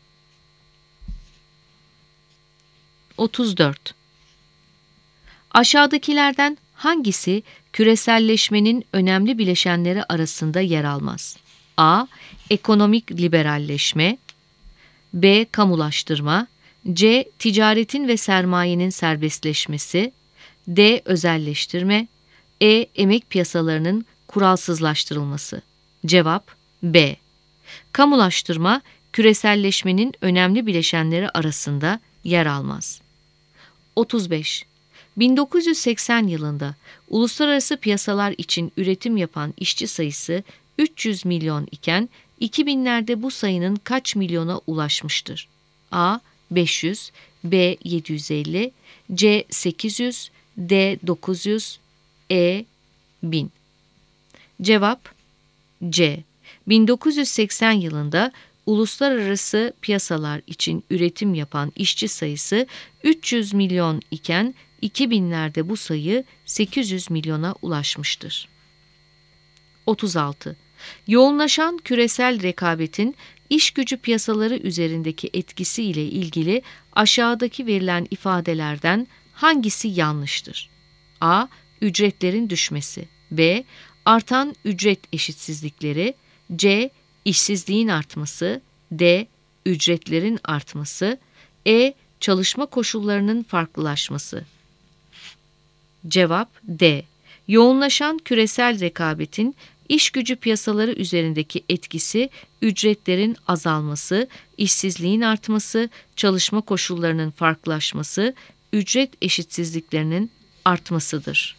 otuz dört. Aşağıdakilerden hangisi küreselleşmenin önemli bileşenleri arasında yer almaz? A. Ekonomik liberalleşme. B. Kamulaştırma. C. Ticaretin ve sermayenin serbestleşmesi. D. Özelleştirme. E. Emek piyasalarının kuralsızlaştırılması. Cevap B. Kamulaştırma, küreselleşmenin önemli bileşenleri arasında yer almaz. otuz beş. bin dokuz yüz seksen yılında uluslararası piyasalar için üretim yapan işçi sayısı üç yüz milyon iken iki binlerde bu sayının kaç milyona ulaşmıştır? A. beş yüz, B. yedi yüz elli, C. sekiz yüz, D. dokuz yüz, E. bin. Cevap C. bin dokuz yüz seksen yılında uluslararası piyasalar için üretim yapan işçi sayısı üç yüz milyon iken iki binlerde bu sayı sekiz yüz milyona ulaşmıştır. otuz altı. Yoğunlaşan küresel rekabetin iş gücü piyasaları üzerindeki etkisi ile ilgili aşağıdaki verilen ifadelerden hangisi yanlıştır? A. Ücretlerin düşmesi. B. Artan ücret eşitsizlikleri. C. İşsizliğin artması. D. Ücretlerin artması. E. Çalışma koşullarının farklılaşması. Cevap D. Yoğunlaşan küresel rekabetin iş gücü piyasaları üzerindeki etkisi ücretlerin azalması, işsizliğin artması, çalışma koşullarının farklılaşması, ücret eşitsizliklerinin artmasıdır.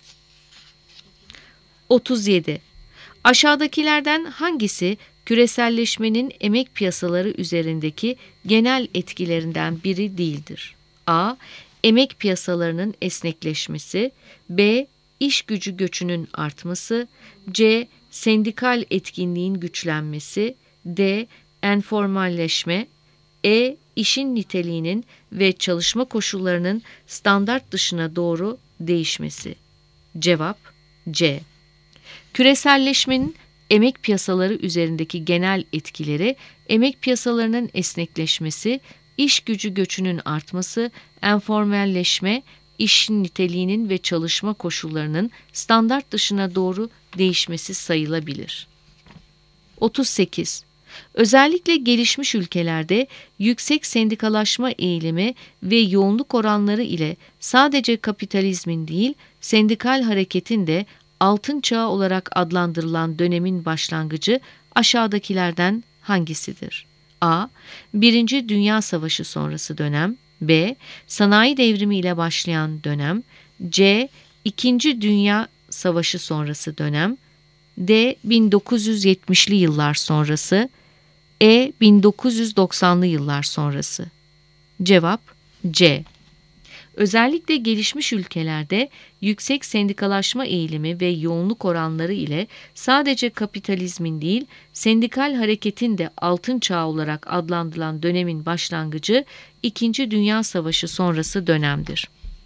otuz yedi. Aşağıdakilerden hangisi küreselleşmenin emek piyasaları üzerindeki genel etkilerinden biri değildir? A. Emek piyasalarının esnekleşmesi. B. İş gücü göçünün artması. C. Sendikal etkinliğin güçlenmesi. D. Enformalleşme. E. İşin niteliğinin ve çalışma koşullarının standart dışına doğru değişmesi. Cevap C. Küreselleşmenin emek piyasaları üzerindeki genel etkileri, emek piyasalarının esnekleşmesi, iş gücü göçünün artması, enformalleşme, işin niteliğinin ve çalışma koşullarının standart dışına doğru değişmesi sayılabilir. otuz sekiz. Özellikle gelişmiş ülkelerde yüksek sendikalaşma eğilimi ve yoğunluk oranları ile sadece kapitalizmin değil, sendikal hareketin de altın çağı olarak adlandırılan dönemin başlangıcı aşağıdakilerden hangisidir? A. Birinci Dünya Savaşı sonrası dönem. B. Sanayi devrimi ile başlayan dönem. C. İkinci Dünya Savaşı sonrası dönem. D. bin dokuz yüz yetmişli yıllar sonrası. E. bin dokuz yüz doksanlı yıllar sonrası. Cevap C. Özellikle gelişmiş ülkelerde yüksek sendikalaşma eğilimi ve yoğunluk oranları ile sadece kapitalizmin değil, sendikal hareketin de altın çağı olarak adlandırılan dönemin başlangıcı İkinci Dünya Savaşı sonrası dönemdir.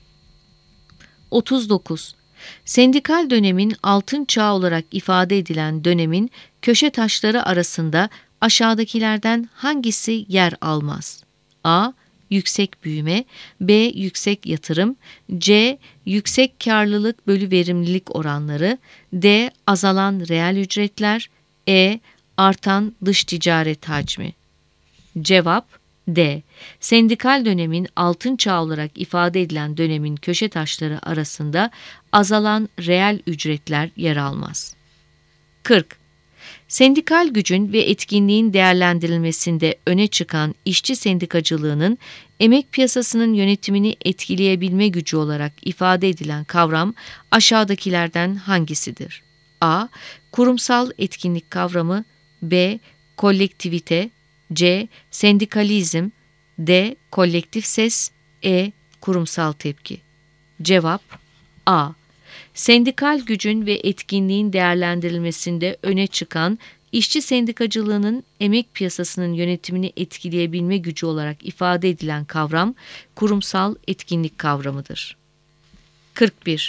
otuz dokuz. Sendikal dönemin altın çağı olarak ifade edilen dönemin köşe taşları arasında aşağıdakilerden hangisi yer almaz? A. Yüksek büyüme. B. Yüksek yatırım. C. Yüksek karlılık bölü verimlilik oranları. D. Azalan reel ücretler. E. Artan dış ticaret hacmi. Cevap D. Sendikal dönemin altın çağı olarak ifade edilen dönemin köşe taşları arasında azalan reel ücretler yer almaz. kırk. Sendikal gücün ve etkinliğin değerlendirilmesinde öne çıkan işçi sendikacılığının emek piyasasının yönetimini etkileyebilme gücü olarak ifade edilen kavram aşağıdakilerden hangisidir? A. Kurumsal etkinlik kavramı. B. Kolektivite. C. Sendikalizm. D. Kolektif ses. E. Kurumsal tepki. Cevap A. Sendikal gücün ve etkinliğin değerlendirilmesinde öne çıkan işçi sendikacılığının emek piyasasının yönetimini etkileyebilme gücü olarak ifade edilen kavram kurumsal etkinlik kavramıdır. kırk bir.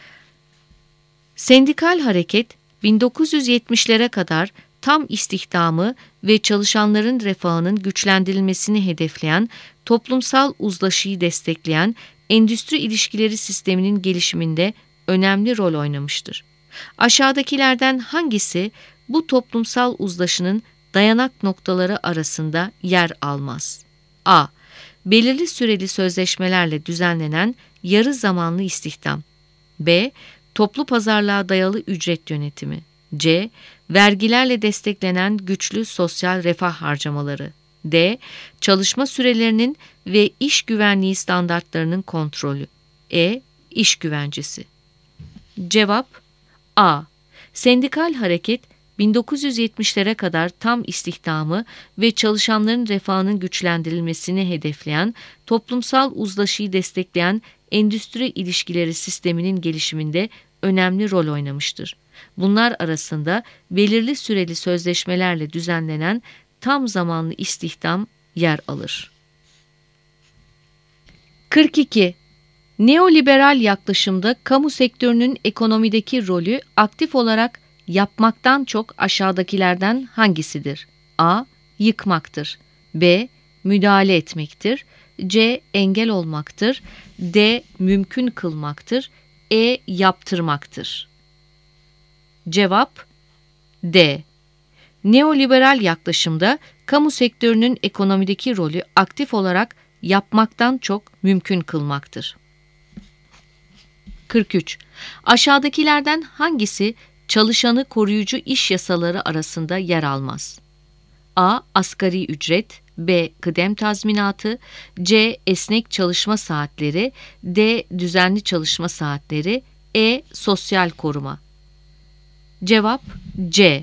Sendikal hareket bin dokuz yüz yetmişlere kadar tam istihdamı ve çalışanların refahının güçlendirilmesini hedefleyen, toplumsal uzlaşıyı destekleyen endüstri ilişkileri sisteminin gelişiminde önemli rol oynamıştır. Aşağıdakilerden hangisi bu toplumsal uzlaşının dayanak noktaları arasında yer almaz? A. Belirli süreli sözleşmelerle düzenlenen yarı zamanlı istihdam. B. Toplu pazarlığa dayalı ücret yönetimi. C. Vergilerle desteklenen güçlü sosyal refah harcamaları. D. Çalışma sürelerinin ve iş güvenliği standartlarının kontrolü. E. İş güvencesi. Cevap A. Sendikal hareket bin dokuz yüz yetmişlere kadar tam istihdamı ve çalışanların refahının güçlendirilmesini hedefleyen, toplumsal uzlaşıyı destekleyen endüstri ilişkileri sisteminin gelişiminde önemli rol oynamıştır. Bunlar arasında belirli süreli sözleşmelerle düzenlenen tam zamanlı istihdam yer alır. kırk iki. Neoliberal yaklaşımda kamu sektörünün ekonomideki rolü aktif olarak yapmaktan çok aşağıdakilerden hangisidir? A. Yıkmaktır. B. Müdahale etmektir. C. Engel olmaktır. D. Mümkün kılmaktır. E. Yaptırmaktır. Cevap D. Neoliberal yaklaşımda kamu sektörünün ekonomideki rolü aktif olarak yapmaktan çok mümkün kılmaktır. kırk üç. Aşağıdakilerden hangisi çalışanı koruyucu iş yasaları arasında yer almaz? A. Asgari ücret. B. Kıdem tazminatı. C. Esnek çalışma saatleri. D. Düzenli çalışma saatleri. E. Sosyal koruma. Cevap C.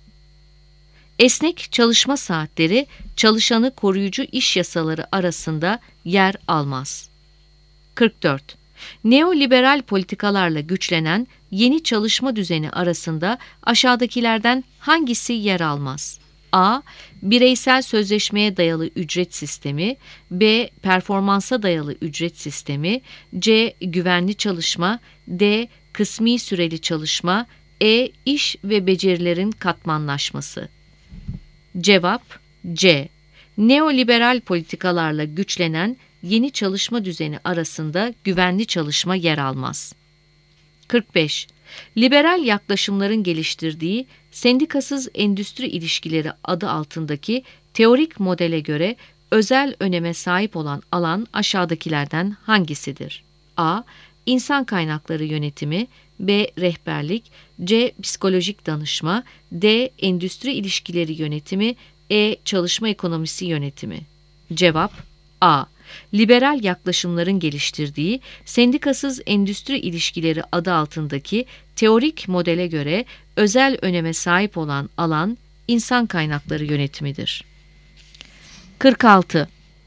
Esnek çalışma saatleri çalışanı koruyucu iş yasaları arasında yer almaz. kırk dört. Neoliberal politikalarla güçlenen yeni çalışma düzeni arasında aşağıdakilerden hangisi yer almaz? A. Bireysel sözleşmeye dayalı ücret sistemi. B. Performansa dayalı ücret sistemi. C. Güvenli çalışma. D. Kısmi süreli çalışma. E. İş ve becerilerin katmanlaşması. Cevap C. Neoliberal politikalarla güçlenen yeni çalışma düzeni arasında güvenli çalışma yer almaz. kırk beş. Liberal yaklaşımların geliştirdiği sendikasız endüstri ilişkileri adı altındaki teorik modele göre özel öneme sahip olan alan aşağıdakilerden hangisidir? A. İnsan kaynakları yönetimi. B. Rehberlik. C. Psikolojik danışma. D. Endüstri ilişkileri yönetimi. E. Çalışma ekonomisi yönetimi. Cevap A. Liberal yaklaşımların geliştirdiği sendikasız endüstri ilişkileri adı altındaki teorik modele göre özel öneme sahip olan alan insan kaynakları yönetimidir. kırk altı.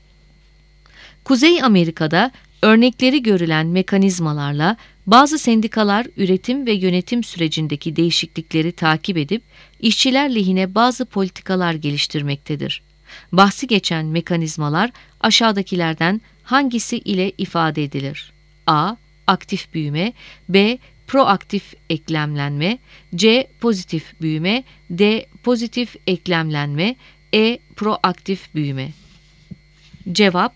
Kuzey Amerika'da örnekleri görülen mekanizmalarla bazı sendikalar üretim ve yönetim sürecindeki değişiklikleri takip edip işçiler lehine bazı politikalar geliştirmektedir. Bahsi geçen mekanizmalar aşağıdakilerden hangisi ile ifade edilir? A. Aktif büyüme. B. Proaktif eklemlenme. C. Pozitif büyüme. D. Pozitif eklemlenme. E. Proaktif büyüme. Cevap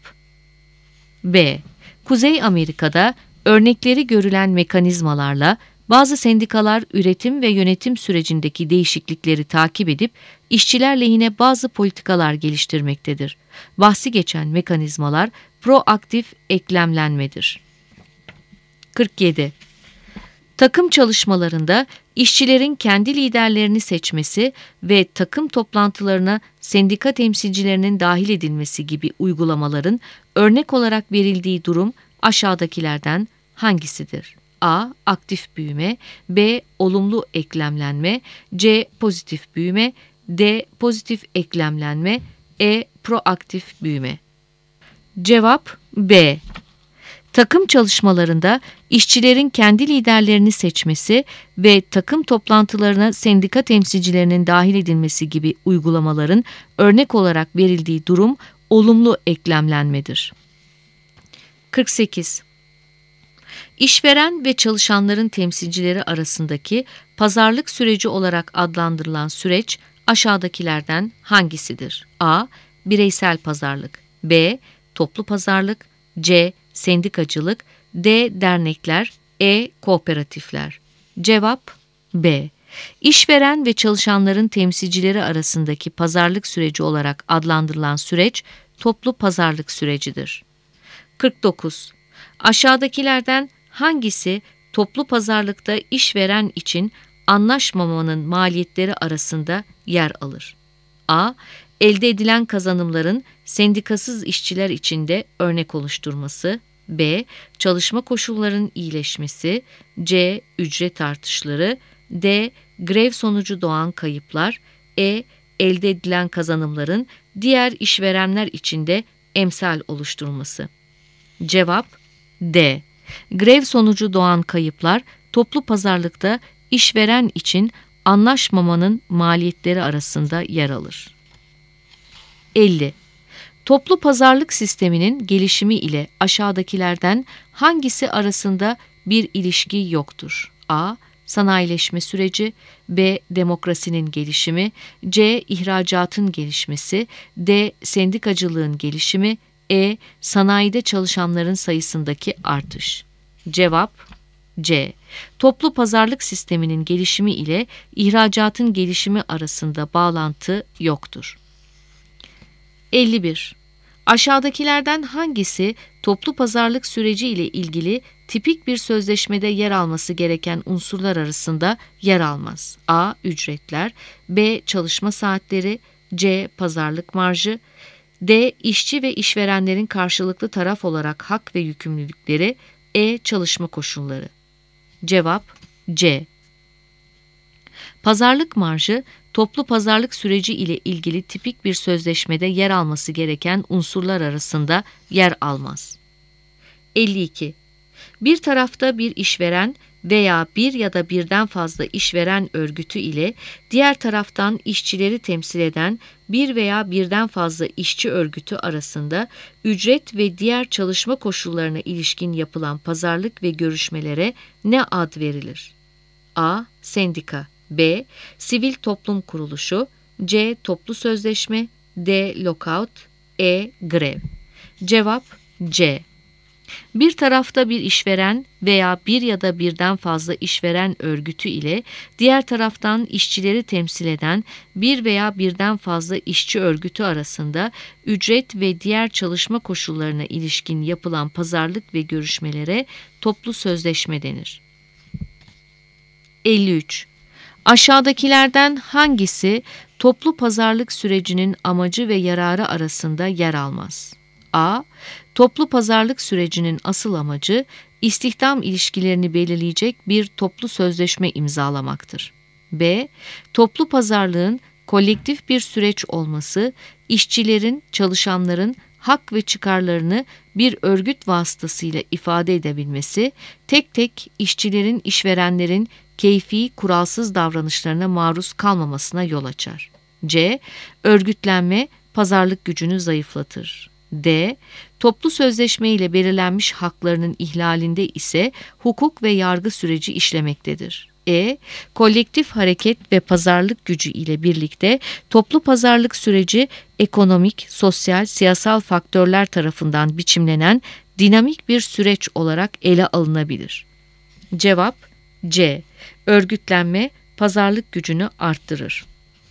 B. Kuzey Amerika'da örnekleri görülen mekanizmalarla bazı sendikalar üretim ve yönetim sürecindeki değişiklikleri takip edip işçiler lehine bazı politikalar geliştirmektedir. Bahsi geçen mekanizmalar proaktif eklemlenmedir. kırk yedi. Takım çalışmalarında işçilerin kendi liderlerini seçmesi ve takım toplantılarına sendika temsilcilerinin dahil edilmesi gibi uygulamaların örnek olarak verildiği durum aşağıdakilerden hangisidir? A. Aktif büyüme. B. Olumlu eklemlenme. C. Pozitif büyüme. D. Pozitif eklemlenme. E. Proaktif büyüme. Cevap B. Takım çalışmalarında işçilerin kendi liderlerini seçmesi ve takım toplantılarına sendika temsilcilerinin dahil edilmesi gibi uygulamaların örnek olarak verildiği durum olumlu eklemlenmedir. kırk sekiz. İşveren ve çalışanların temsilcileri arasındaki pazarlık süreci olarak adlandırılan süreç aşağıdakilerden hangisidir? A. Bireysel pazarlık. B. Toplu pazarlık. C. Sendikacılık. D. Dernekler. E. Kooperatifler. Cevap B. İşveren ve çalışanların temsilcileri arasındaki pazarlık süreci olarak adlandırılan süreç toplu pazarlık sürecidir. kırk dokuz. Aşağıdakilerden hangisi toplu pazarlıkta işveren için anlaşmamanın maliyetleri arasında yer alır. A. Elde edilen kazanımların sendikasız işçiler içinde örnek oluşturması. B. Çalışma koşullarının iyileşmesi. C. Ücret artışları. D. Grev sonucu doğan kayıplar. E. Elde edilen kazanımların diğer işverenler içinde emsal oluşturulması. Cevap D. Grev sonucu doğan kayıplar toplu pazarlıkta işveren için anlaşmamanın maliyetleri arasında yer alır. elli. Toplu pazarlık sisteminin gelişimi ile aşağıdakilerden hangisi arasında bir ilişki yoktur? A. Sanayileşme süreci. B. Demokrasinin gelişimi. C. İhracatın gelişmesi. D. Sendikacılığın gelişimi. E. Sanayide çalışanların sayısındaki artış. Cevap C. Toplu pazarlık sisteminin gelişimi ile ihracatın gelişimi arasında bağlantı yoktur. elli bir. Aşağıdakilerden hangisi toplu pazarlık süreci ile ilgili tipik bir sözleşmede yer alması gereken unsurlar arasında yer almaz? A. Ücretler. B. Çalışma saatleri. C. Pazarlık marjı. D. İşçi ve işverenlerin karşılıklı taraf olarak hak ve yükümlülükleri. E. Çalışma koşulları. Cevap C. Pazarlık marjı, toplu pazarlık süreci ile ilgili tipik bir sözleşmede yer alması gereken unsurlar arasında yer almaz. elli iki. Bir tarafta bir işveren veya bir ya da birden fazla işveren örgütü ile diğer taraftan işçileri temsil eden bir veya birden fazla işçi örgütü arasında ücret ve diğer çalışma koşullarına ilişkin yapılan pazarlık ve görüşmelere ne ad verilir? A. Sendika. B. Sivil toplum kuruluşu. C. Toplu sözleşme. D. Lockout. E. Grev. Cevap C. Bir tarafta bir işveren veya bir ya da birden fazla işveren örgütü ile diğer taraftan işçileri temsil eden bir veya birden fazla işçi örgütü arasında ücret ve diğer çalışma koşullarına ilişkin yapılan pazarlık ve görüşmelere toplu sözleşme denir. elli üç. Aşağıdakilerden hangisi toplu pazarlık sürecinin amacı ve yararı arasında yer almaz? A. Toplu pazarlık sürecinin asıl amacı istihdam ilişkilerini belirleyecek bir toplu sözleşme imzalamaktır. B. Toplu pazarlığın kolektif bir süreç olması, işçilerin, çalışanların hak ve çıkarlarını bir örgüt vasıtasıyla ifade edebilmesi, tek tek işçilerin, işverenlerin keyfi, kuralsız davranışlarına maruz kalmamasına yol açar. C. Örgütlenme, pazarlık gücünü zayıflatır. D. Toplu sözleşme ile belirlenmiş haklarının ihlalinde ise hukuk ve yargı süreci işlemektedir. E. Kolektif hareket ve pazarlık gücü ile birlikte toplu pazarlık süreci ekonomik, sosyal, siyasal faktörler tarafından biçimlenen dinamik bir süreç olarak ele alınabilir. Cevap C. Örgütlenme, pazarlık gücünü arttırır.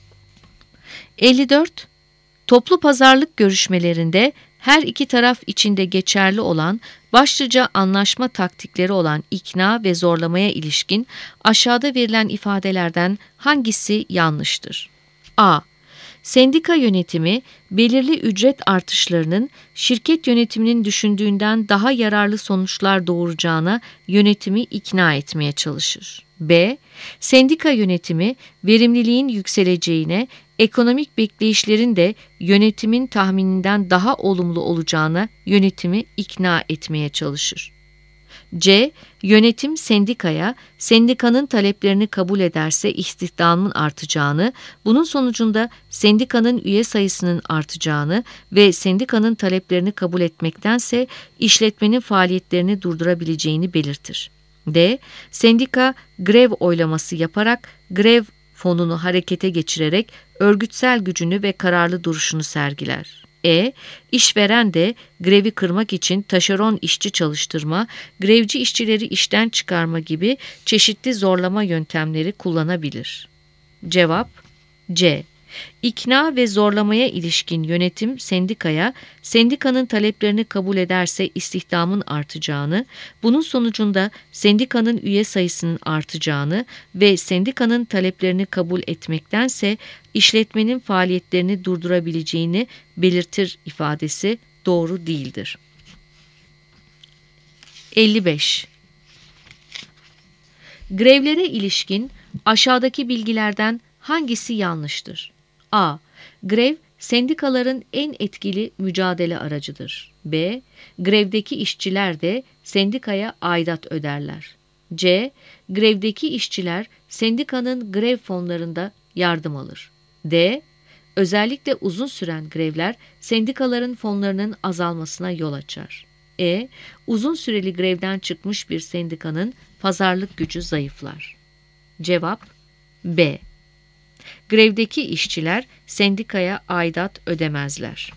elli dört. Toplu pazarlık görüşmelerinde her iki taraf içinde geçerli olan başlıca anlaşma taktikleri olan ikna ve zorlamaya ilişkin aşağıda verilen ifadelerden hangisi yanlıştır? A. Sendika yönetimi belirli ücret artışlarının şirket yönetiminin düşündüğünden daha yararlı sonuçlar doğuracağına yönetimi ikna etmeye çalışır. B. Sendika yönetimi verimliliğin yükseleceğine, ekonomik bekleyişlerin de yönetimin tahmininden daha olumlu olacağına yönetimi ikna etmeye çalışır. C. Yönetim sendikaya, sendikanın taleplerini kabul ederse istihdamın artacağını, bunun sonucunda sendikanın üye sayısının artacağını ve sendikanın taleplerini kabul etmektense işletmenin faaliyetlerini durdurabileceğini belirtir. D. Sendika grev oylaması yaparak grev fonunu harekete geçirerek örgütsel gücünü ve kararlı duruşunu sergiler. E. İşveren de grevi kırmak için taşeron işçi çalıştırma, grevci işçileri işten çıkarma gibi çeşitli zorlama yöntemleri kullanabilir. Cevap C. İkna ve zorlamaya ilişkin yönetim sendikaya, sendikanın taleplerini kabul ederse istihdamın artacağını, bunun sonucunda sendikanın üye sayısının artacağını ve sendikanın taleplerini kabul etmektense işletmenin faaliyetlerini durdurabileceğini belirtir ifadesi doğru değildir. elli beş. Grevlere ilişkin aşağıdaki bilgilerden hangisi yanlıştır? A. Grev, sendikaların en etkili mücadele aracıdır. B. Grevdeki işçiler de sendikaya aidat öderler. C. Grevdeki işçiler sendikanın grev fonlarında yardım alır. D. Özellikle uzun süren grevler sendikaların fonlarının azalmasına yol açar. E. Uzun süreli grevden çıkmış bir sendikanın pazarlık gücü zayıflar. Cevap B. Grevdeki işçiler sendikaya aidat ödemezler.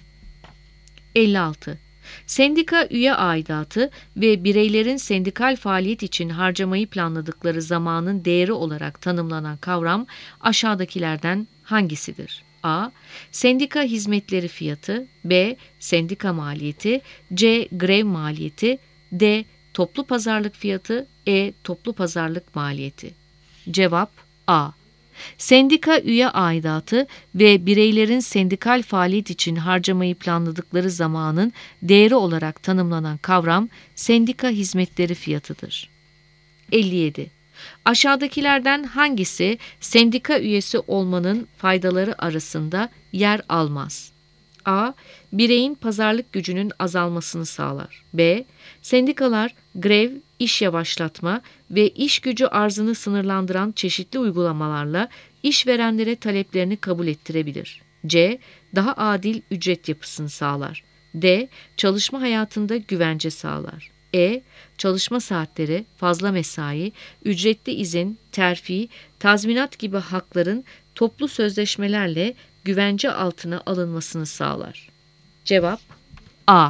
elli altı. Sendika üye aidatı ve bireylerin sendikal faaliyet için harcamayı planladıkları zamanın değeri olarak tanımlanan kavram aşağıdakilerden hangisidir? A. Sendika hizmetleri fiyatı. B. Sendika maliyeti. C. Grev maliyeti. D. Toplu pazarlık fiyatı. E. Toplu pazarlık maliyeti. Cevap A. Sendika üye aidatı ve bireylerin sendikal faaliyet için harcamayı planladıkları zamanın değeri olarak tanımlanan kavram sendika hizmetleri fiyatıdır. elli yedi. Aşağıdakilerden hangisi sendika üyesi olmanın faydaları arasında yer almaz? A. Bireyin pazarlık gücünün azalmasını sağlar. B. Sendikalar grev, iş yavaşlatma ve iş gücü arzını sınırlandıran çeşitli uygulamalarla işverenlere taleplerini kabul ettirebilir. C. Daha adil ücret yapısını sağlar. D. Çalışma hayatında güvence sağlar. E. Çalışma saatleri, fazla mesai, ücretli izin, terfi, tazminat gibi hakların toplu sözleşmelerle güvence altına alınmasını sağlar. Cevap A.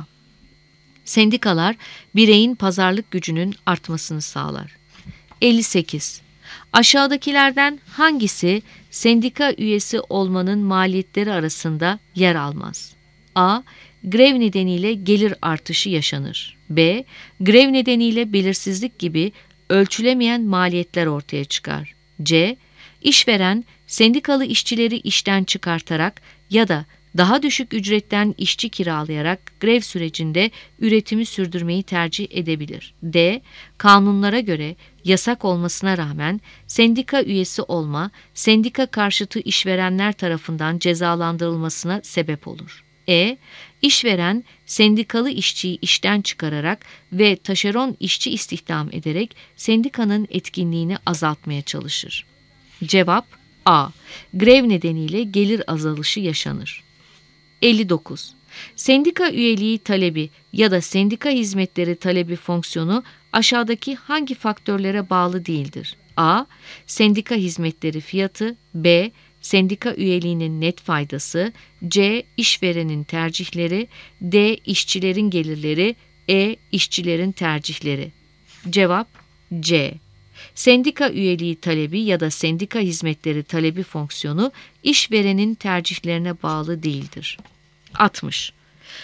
Sendikalar bireyin pazarlık gücünün artmasını sağlar. elli sekiz. Aşağıdakilerden hangisi sendika üyesi olmanın maliyetleri arasında yer almaz? A. Grev nedeniyle gelir artışı yaşanır. B. Grev nedeniyle belirsizlik gibi ölçülemeyen maliyetler ortaya çıkar. C. İşveren sendikalı işçileri işten çıkartarak ya da daha düşük ücretten işçi kiralayarak grev sürecinde üretimi sürdürmeyi tercih edebilir. D. Kanunlara göre yasak olmasına rağmen sendika üyesi olma, sendika karşıtı işverenler tarafından cezalandırılmasına sebep olur. E. İşveren sendikalı işçiyi işten çıkararak ve taşeron işçi istihdam ederek sendikanın etkinliğini azaltmaya çalışır. Cevap A. Grev nedeniyle gelir azalışı yaşanır. elli dokuz. Sendika üyeliği talebi ya da sendika hizmetleri talebi fonksiyonu aşağıdaki hangi faktörlere bağlı değildir? A. Sendika hizmetleri fiyatı. B. Sendika üyeliğinin net faydası. C. İşverenin tercihleri. D. İşçilerin gelirleri. E. İşçilerin tercihleri. Cevap C. Sendika üyeliği talebi ya da sendika hizmetleri talebi fonksiyonu işverenin tercihlerine bağlı değildir. altmış.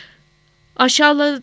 Aşağıla...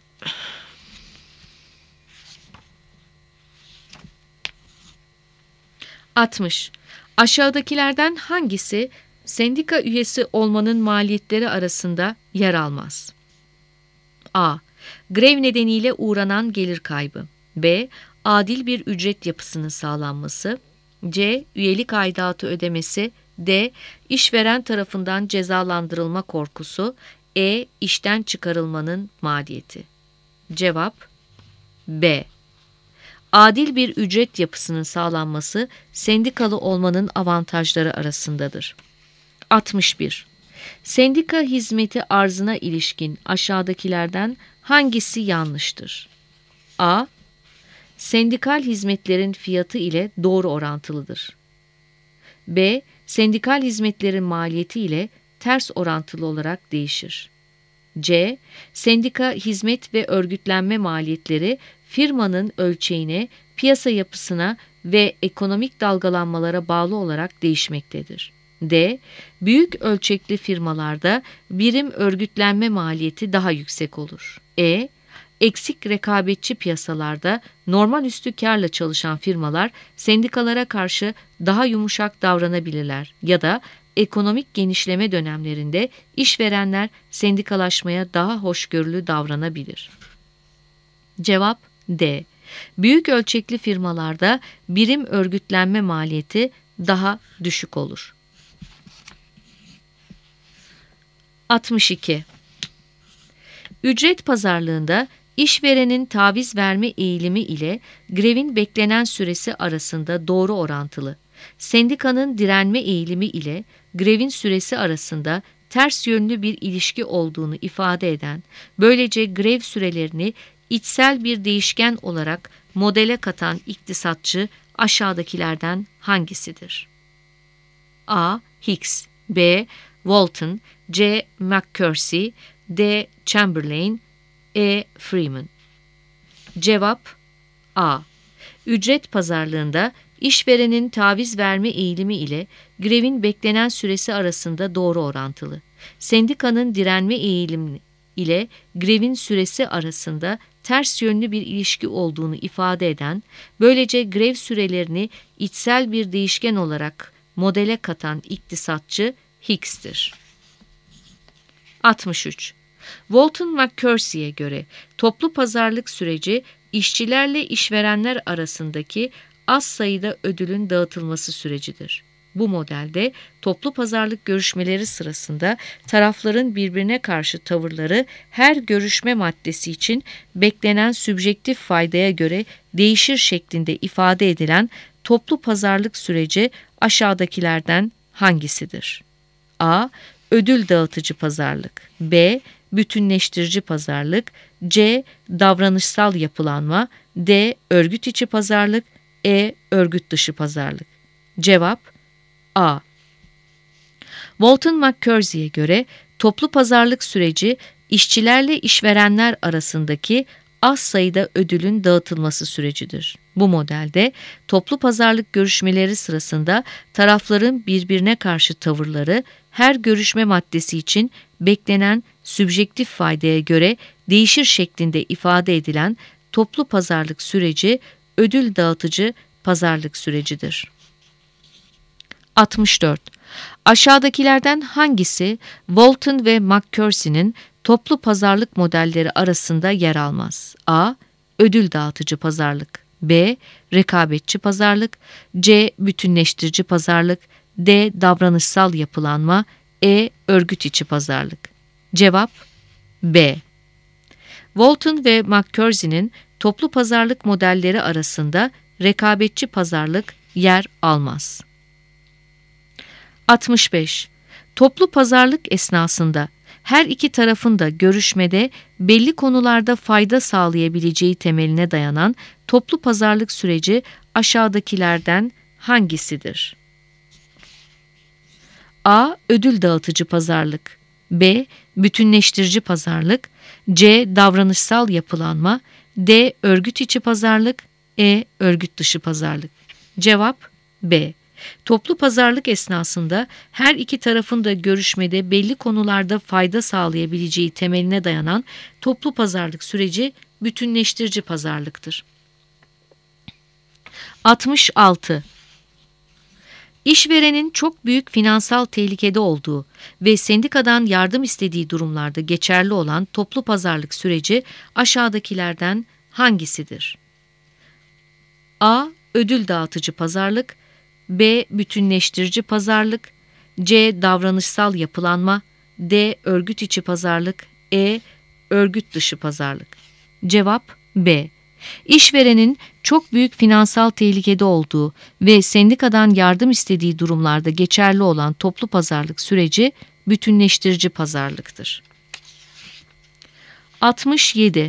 altmış. Aşağıdakilerden hangisi sendika üyesi olmanın maliyetleri arasında yer almaz? A. Grev nedeniyle uğranan gelir kaybı. B. Adil bir ücret yapısının sağlanması. C. Üyelik aidatı ödemesi. D. İşveren tarafından cezalandırılma korkusu. E. İşten çıkarılmanın maliyeti. Cevap B. Adil bir ücret yapısının sağlanması sendikalı olmanın avantajları arasındadır. altmış bir. Sendika hizmeti arzına ilişkin aşağıdakilerden hangisi yanlıştır? A. Sendikal hizmetlerin fiyatı ile doğru orantılıdır. B. Sendikal hizmetlerin maliyeti ile ters orantılı olarak değişir. C. Sendika hizmet ve örgütlenme maliyetleri firmanın ölçeğine, piyasa yapısına ve ekonomik dalgalanmalara bağlı olarak değişmektedir. D. Büyük ölçekli firmalarda birim örgütlenme maliyeti daha yüksek olur. E. Eksik rekabetçi piyasalarda normal üstü kârla çalışan firmalar sendikalara karşı daha yumuşak davranabilirler ya da ekonomik genişleme dönemlerinde işverenler sendikalaşmaya daha hoşgörülü davranabilir. Cevap D. Büyük ölçekli firmalarda birim örgütlenme maliyeti daha düşük olur. altmış iki. Ücret pazarlığında işverenin taviz verme eğilimi ile grevin beklenen süresi arasında doğru orantılı, sendikanın direnme eğilimi ile grevin süresi arasında ters yönlü bir ilişki olduğunu ifade eden, böylece grev sürelerini içsel bir değişken olarak modele katan iktisatçı aşağıdakilerden hangisidir? A. Hicks, B. Walton, C. McCarthy, D. Chamberlain, E. Freeman. Cevap A. Ücret pazarlığında işverenin taviz verme eğilimi ile grevin beklenen süresi arasında doğru orantılı. Sendikanın direnme eğilimi ile grevin süresi arasında ters yönlü bir ilişki olduğunu ifade eden, böylece grev sürelerini içsel bir değişken olarak modele katan iktisatçı Hicks'tir. altmış üç. Walton McCarthy'ye göre toplu pazarlık süreci işçilerle işverenler arasındaki az sayıda ödülün dağıtılması sürecidir. Bu modelde toplu pazarlık görüşmeleri sırasında tarafların birbirine karşı tavırları her görüşme maddesi için beklenen sübjektif faydaya göre değişir şeklinde ifade edilen toplu pazarlık süreci aşağıdakilerden hangisidir? A. Ödül dağıtıcı pazarlık, B. Bütünleştirici pazarlık, C. Davranışsal yapılanma, D. Örgüt içi pazarlık, E. Örgüt dışı pazarlık. Cevap A. Walton McCarthy'ye göre toplu pazarlık süreci işçilerle işverenler arasındaki az sayıda ödülün dağıtılması sürecidir. Bu modelde toplu pazarlık görüşmeleri sırasında tarafların birbirine karşı tavırları her görüşme maddesi için beklenen sübjektif faydaya göre değişir şeklinde ifade edilen toplu pazarlık süreci ödül dağıtıcı pazarlık sürecidir. altmış dört. Aşağıdakilerden hangisi Walton ve McCarthy'nin toplu pazarlık modelleri arasında yer almaz? A. Ödül dağıtıcı pazarlık, B. Rekabetçi pazarlık, C. Bütünleştirici pazarlık, D. Davranışsal yapılanma, E. Örgüt içi pazarlık. Cevap B. Walton ve McCarthy'nin toplu pazarlık modelleri arasında rekabetçi pazarlık yer almaz. altmış beş. Toplu pazarlık esnasında her iki tarafın da görüşmede belli konularda fayda sağlayabileceği temeline dayanan toplu pazarlık süreci aşağıdakilerden hangisidir? A. Ödül dağıtıcı pazarlık, B. Bütünleştirici pazarlık, C. Davranışsal yapılanma, D. Örgüt içi pazarlık, E. Örgüt dışı pazarlık. Cevap B. Toplu pazarlık esnasında her iki tarafın da görüşmede belli konularda fayda sağlayabileceği temeline dayanan toplu pazarlık süreci bütünleştirici pazarlıktır. altmış altı. İşverenin çok büyük finansal tehlikede olduğu ve sendikadan yardım istediği durumlarda geçerli olan toplu pazarlık süreci aşağıdakilerden hangisidir? A. Ödül dağıtıcı pazarlık, B. Bütünleştirici pazarlık, C. Davranışsal yapılanma, D. Örgüt içi pazarlık, E. Örgüt dışı pazarlık. Cevap B. İşverenin çok büyük finansal tehlikede olduğu ve sendikadan yardım istediği durumlarda geçerli olan toplu pazarlık süreci bütünleştirici pazarlıktır. altmış yedi.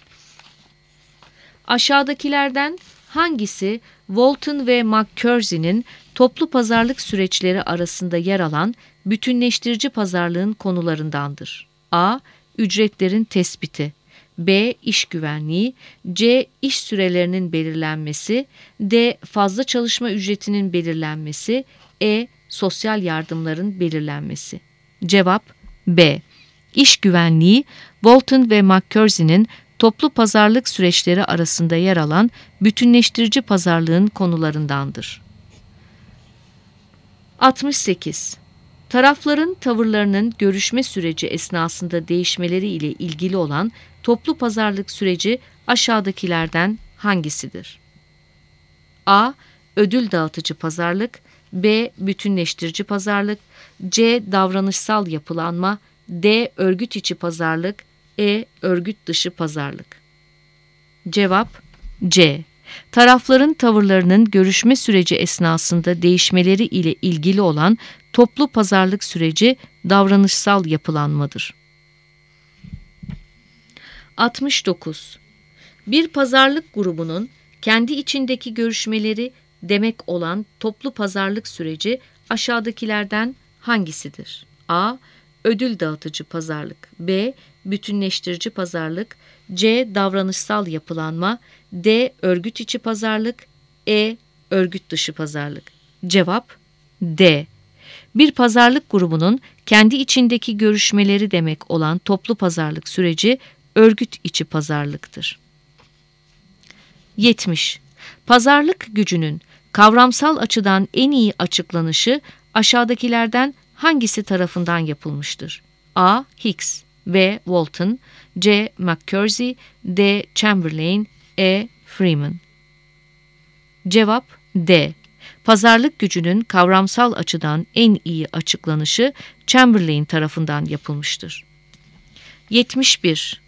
Aşağıdakilerden hangisi Walton ve McCarthy'nin toplu pazarlık süreçleri arasında yer alan bütünleştirici pazarlığın konularındandır? A. Ücretlerin tespiti, B. İş güvenliği, C. İş sürelerinin belirlenmesi, D. Fazla çalışma ücretinin belirlenmesi, E. sosyal yardımların belirlenmesi. Cevap B. İş güvenliği, Walton ve McKinsey'nin toplu pazarlık süreçleri arasında yer alan bütünleştirici pazarlığın konularındandır. altmış sekiz. Tarafların tavırlarının görüşme süreci esnasında değişmeleri ile ilgili olan toplu pazarlık süreci aşağıdakilerden hangisidir? A. Ödül dağıtıcı pazarlık, B. Bütünleştirici pazarlık, C. Davranışsal yapılanma, D. Örgüt içi pazarlık, E. Örgüt dışı pazarlık. Cevap C. Tarafların tavırlarının görüşme süreci esnasında değişmeleri ile ilgili olan toplu pazarlık süreci davranışsal yapılanmadır. altmış dokuz. Bir pazarlık grubunun kendi içindeki görüşmeleri demek olan toplu pazarlık süreci aşağıdakilerden hangisidir? A. Ödül dağıtıcı pazarlık, B. Bütünleştirici pazarlık, C. Davranışsal yapılanma, D. Örgüt içi pazarlık, E. Örgüt dışı pazarlık. Cevap D. Bir pazarlık grubunun kendi içindeki görüşmeleri demek olan toplu pazarlık süreci örgüt içi pazarlıktır. yetmiş. Pazarlık gücünün kavramsal açıdan en iyi açıklanışı aşağıdakilerden hangisi tarafından yapılmıştır? A. Hicks, B. Walton, C. McKinsey, D. Chamberlain, E. Freeman. Cevap D. Pazarlık gücünün kavramsal açıdan en iyi açıklanışı Chamberlain tarafından yapılmıştır. yetmiş bir.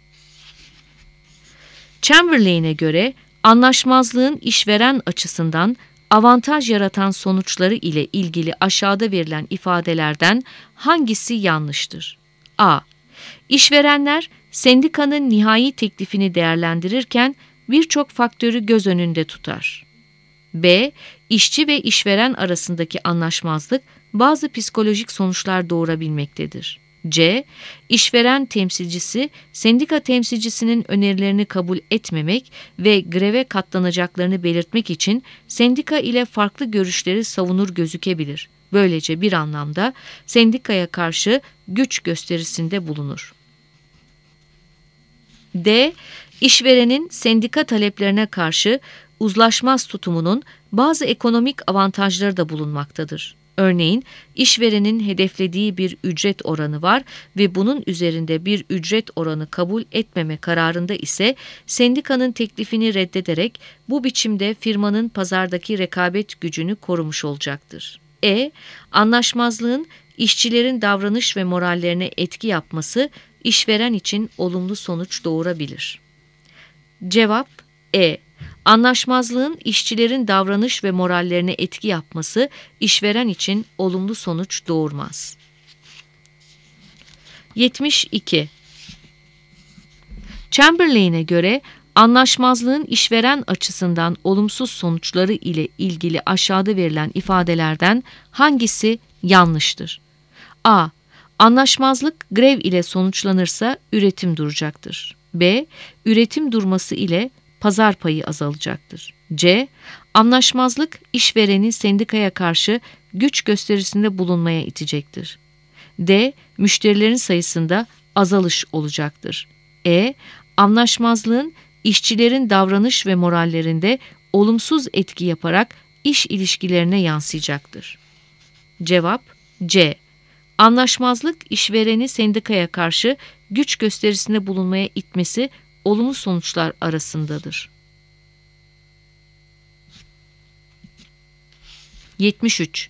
Chamberlain'e göre anlaşmazlığın işveren açısından avantaj yaratan sonuçları ile ilgili aşağıda verilen ifadelerden hangisi yanlıştır? A. İşverenler sendikanın nihai teklifini değerlendirirken birçok faktörü göz önünde tutar. B. İşçi ve işveren arasındaki anlaşmazlık bazı psikolojik sonuçlar doğurabilmektedir. C. İşveren temsilcisi sendika temsilcisinin önerilerini kabul etmemek ve greve katlanacaklarını belirtmek için sendika ile farklı görüşleri savunur gözükebilir. Böylece bir anlamda sendikaya karşı güç gösterisinde bulunur. D. İşverenin sendika taleplerine karşı uzlaşmaz tutumunun bazı ekonomik avantajları da bulunmaktadır. Örneğin işverenin hedeflediği bir ücret oranı var ve bunun üzerinde bir ücret oranı kabul etmeme kararında ise sendikanın teklifini reddederek bu biçimde firmanın pazardaki rekabet gücünü korumuş olacaktır. E. Anlaşmazlığın işçilerin davranış ve morallerine etki yapması işveren için olumlu sonuç doğurabilir. Cevap E. Anlaşmazlığın işçilerin davranış ve morallerine etki yapması işveren için olumlu sonuç doğurmaz. yetmiş iki. Chamberlain'e göre anlaşmazlığın işveren açısından olumsuz sonuçları ile ilgili aşağıda verilen ifadelerden hangisi yanlıştır? A. Anlaşmazlık grev ile sonuçlanırsa üretim duracaktır. B. Üretim durması ile pazar payı azalacaktır. C. Anlaşmazlık işvereni sendikaya karşı güç gösterisinde bulunmaya itecektir. D. Müşterilerin sayısında azalış olacaktır. E. Anlaşmazlığın işçilerin davranış ve morallerinde olumsuz etki yaparak iş ilişkilerine yansıyacaktır. Cevap C. Anlaşmazlık işvereni sendikaya karşı güç gösterisinde bulunmaya itmesi olumlu sonuçlar arasındadır. yetmiş üç.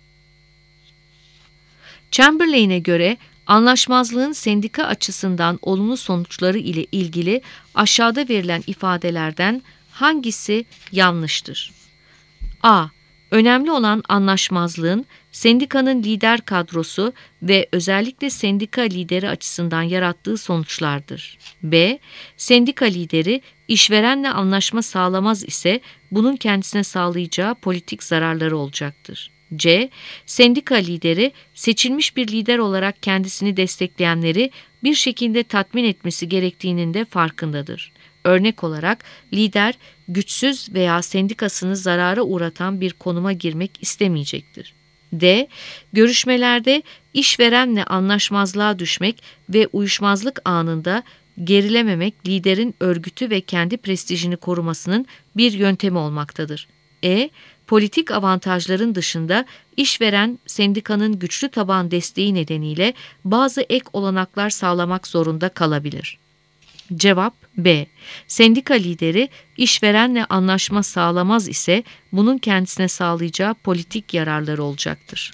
Chamberlain'e göre anlaşmazlığın sendika açısından olumlu sonuçları ile ilgili aşağıda verilen ifadelerden hangisi yanlıştır? A. Önemli olan anlaşmazlığın sendikanın lider kadrosu ve özellikle sendika lideri açısından yarattığı sonuçlardır. B. Sendika lideri işverenle anlaşma sağlamaz ise bunun kendisine sağlayacağı politik zararları olacaktır. C. Sendika lideri seçilmiş bir lider olarak kendisini destekleyenleri bir şekilde tatmin etmesi gerektiğinin de farkındadır. Örnek olarak lider güçsüz veya sendikasını zarara uğratan bir konuma girmek istemeyecektir. D. Görüşmelerde işverenle anlaşmazlığa düşmek ve uyuşmazlık anında gerilememek liderin örgütü ve kendi prestijini korumasının bir yöntemi olmaktadır. E. Politik avantajların dışında işveren sendikanın güçlü taban desteği nedeniyle bazı ek olanaklar sağlamak zorunda kalabilir. Cevap B. Sendika lideri işverenle anlaşma sağlamaz ise bunun kendisine sağlayacağı politik yararları olacaktır.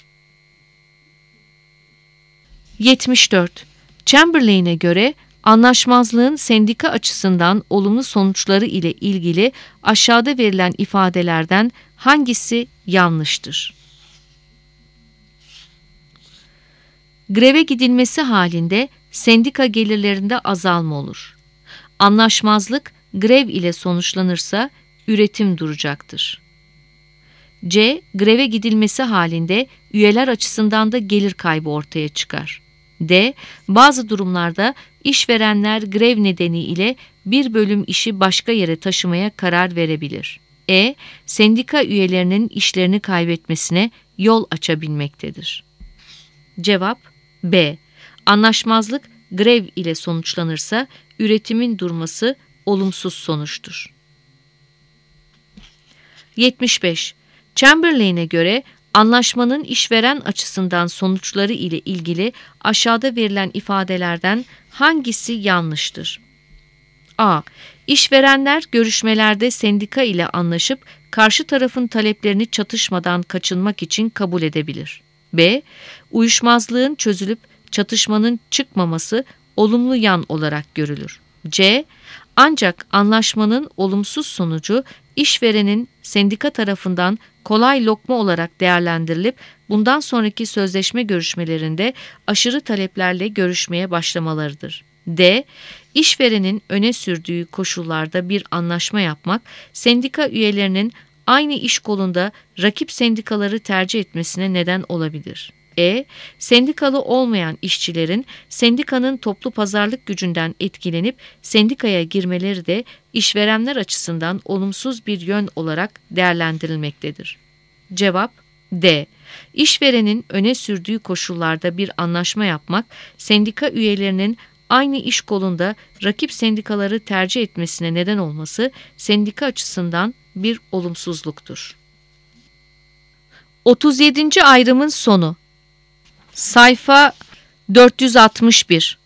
yetmiş dört. Chamberlain'e göre anlaşmazlığın sendika açısından olumlu sonuçları ile ilgili aşağıda verilen ifadelerden hangisi yanlıştır? Greve gidilmesi halinde sendika gelirlerinde azalma olur. Anlaşmazlık grev ile sonuçlanırsa üretim duracaktır. C. Greve gidilmesi halinde üyeler açısından da gelir kaybı ortaya çıkar. D. Bazı durumlarda işverenler grev nedeniyle bir bölüm işi başka yere taşımaya karar verebilir. E. Sendika üyelerinin işlerini kaybetmesine yol açabilmektedir. Cevap B. Anlaşmazlık grev ile sonuçlanırsa üretimin durması olumsuz sonuçtur. yetmiş beş. Chamberlain'e göre anlaşmanın işveren açısından sonuçları ile ilgili aşağıda verilen ifadelerden hangisi yanlıştır? A. İşverenler görüşmelerde sendika ile anlaşıp karşı tarafın taleplerini çatışmadan kaçınmak için kabul edebilir. B. Uyuşmazlığın çözülüp çatışmanın çıkmaması olumlu yan olarak görülür. C. Ancak anlaşmanın olumsuz sonucu işverenin sendika tarafından kolay lokma olarak değerlendirilip bundan sonraki sözleşme görüşmelerinde aşırı taleplerle görüşmeye başlamalarıdır. D. İşverenin öne sürdüğü koşullarda bir anlaşma yapmak, sendika üyelerinin aynı iş kolunda rakip sendikaları tercih etmesine neden olabilir. E. Sendikalı olmayan işçilerin sendikanın toplu pazarlık gücünden etkilenip sendikaya girmeleri de işverenler açısından olumsuz bir yön olarak değerlendirilmektedir. Cevap D. İşverenin öne sürdüğü koşullarda bir anlaşma yapmak, sendika üyelerinin aynı iş kolunda rakip sendikaları tercih etmesine neden olması sendika açısından bir olumsuzluktur. otuz yedinci ayrımın sonu. Sayfa dört yüz altmış bir.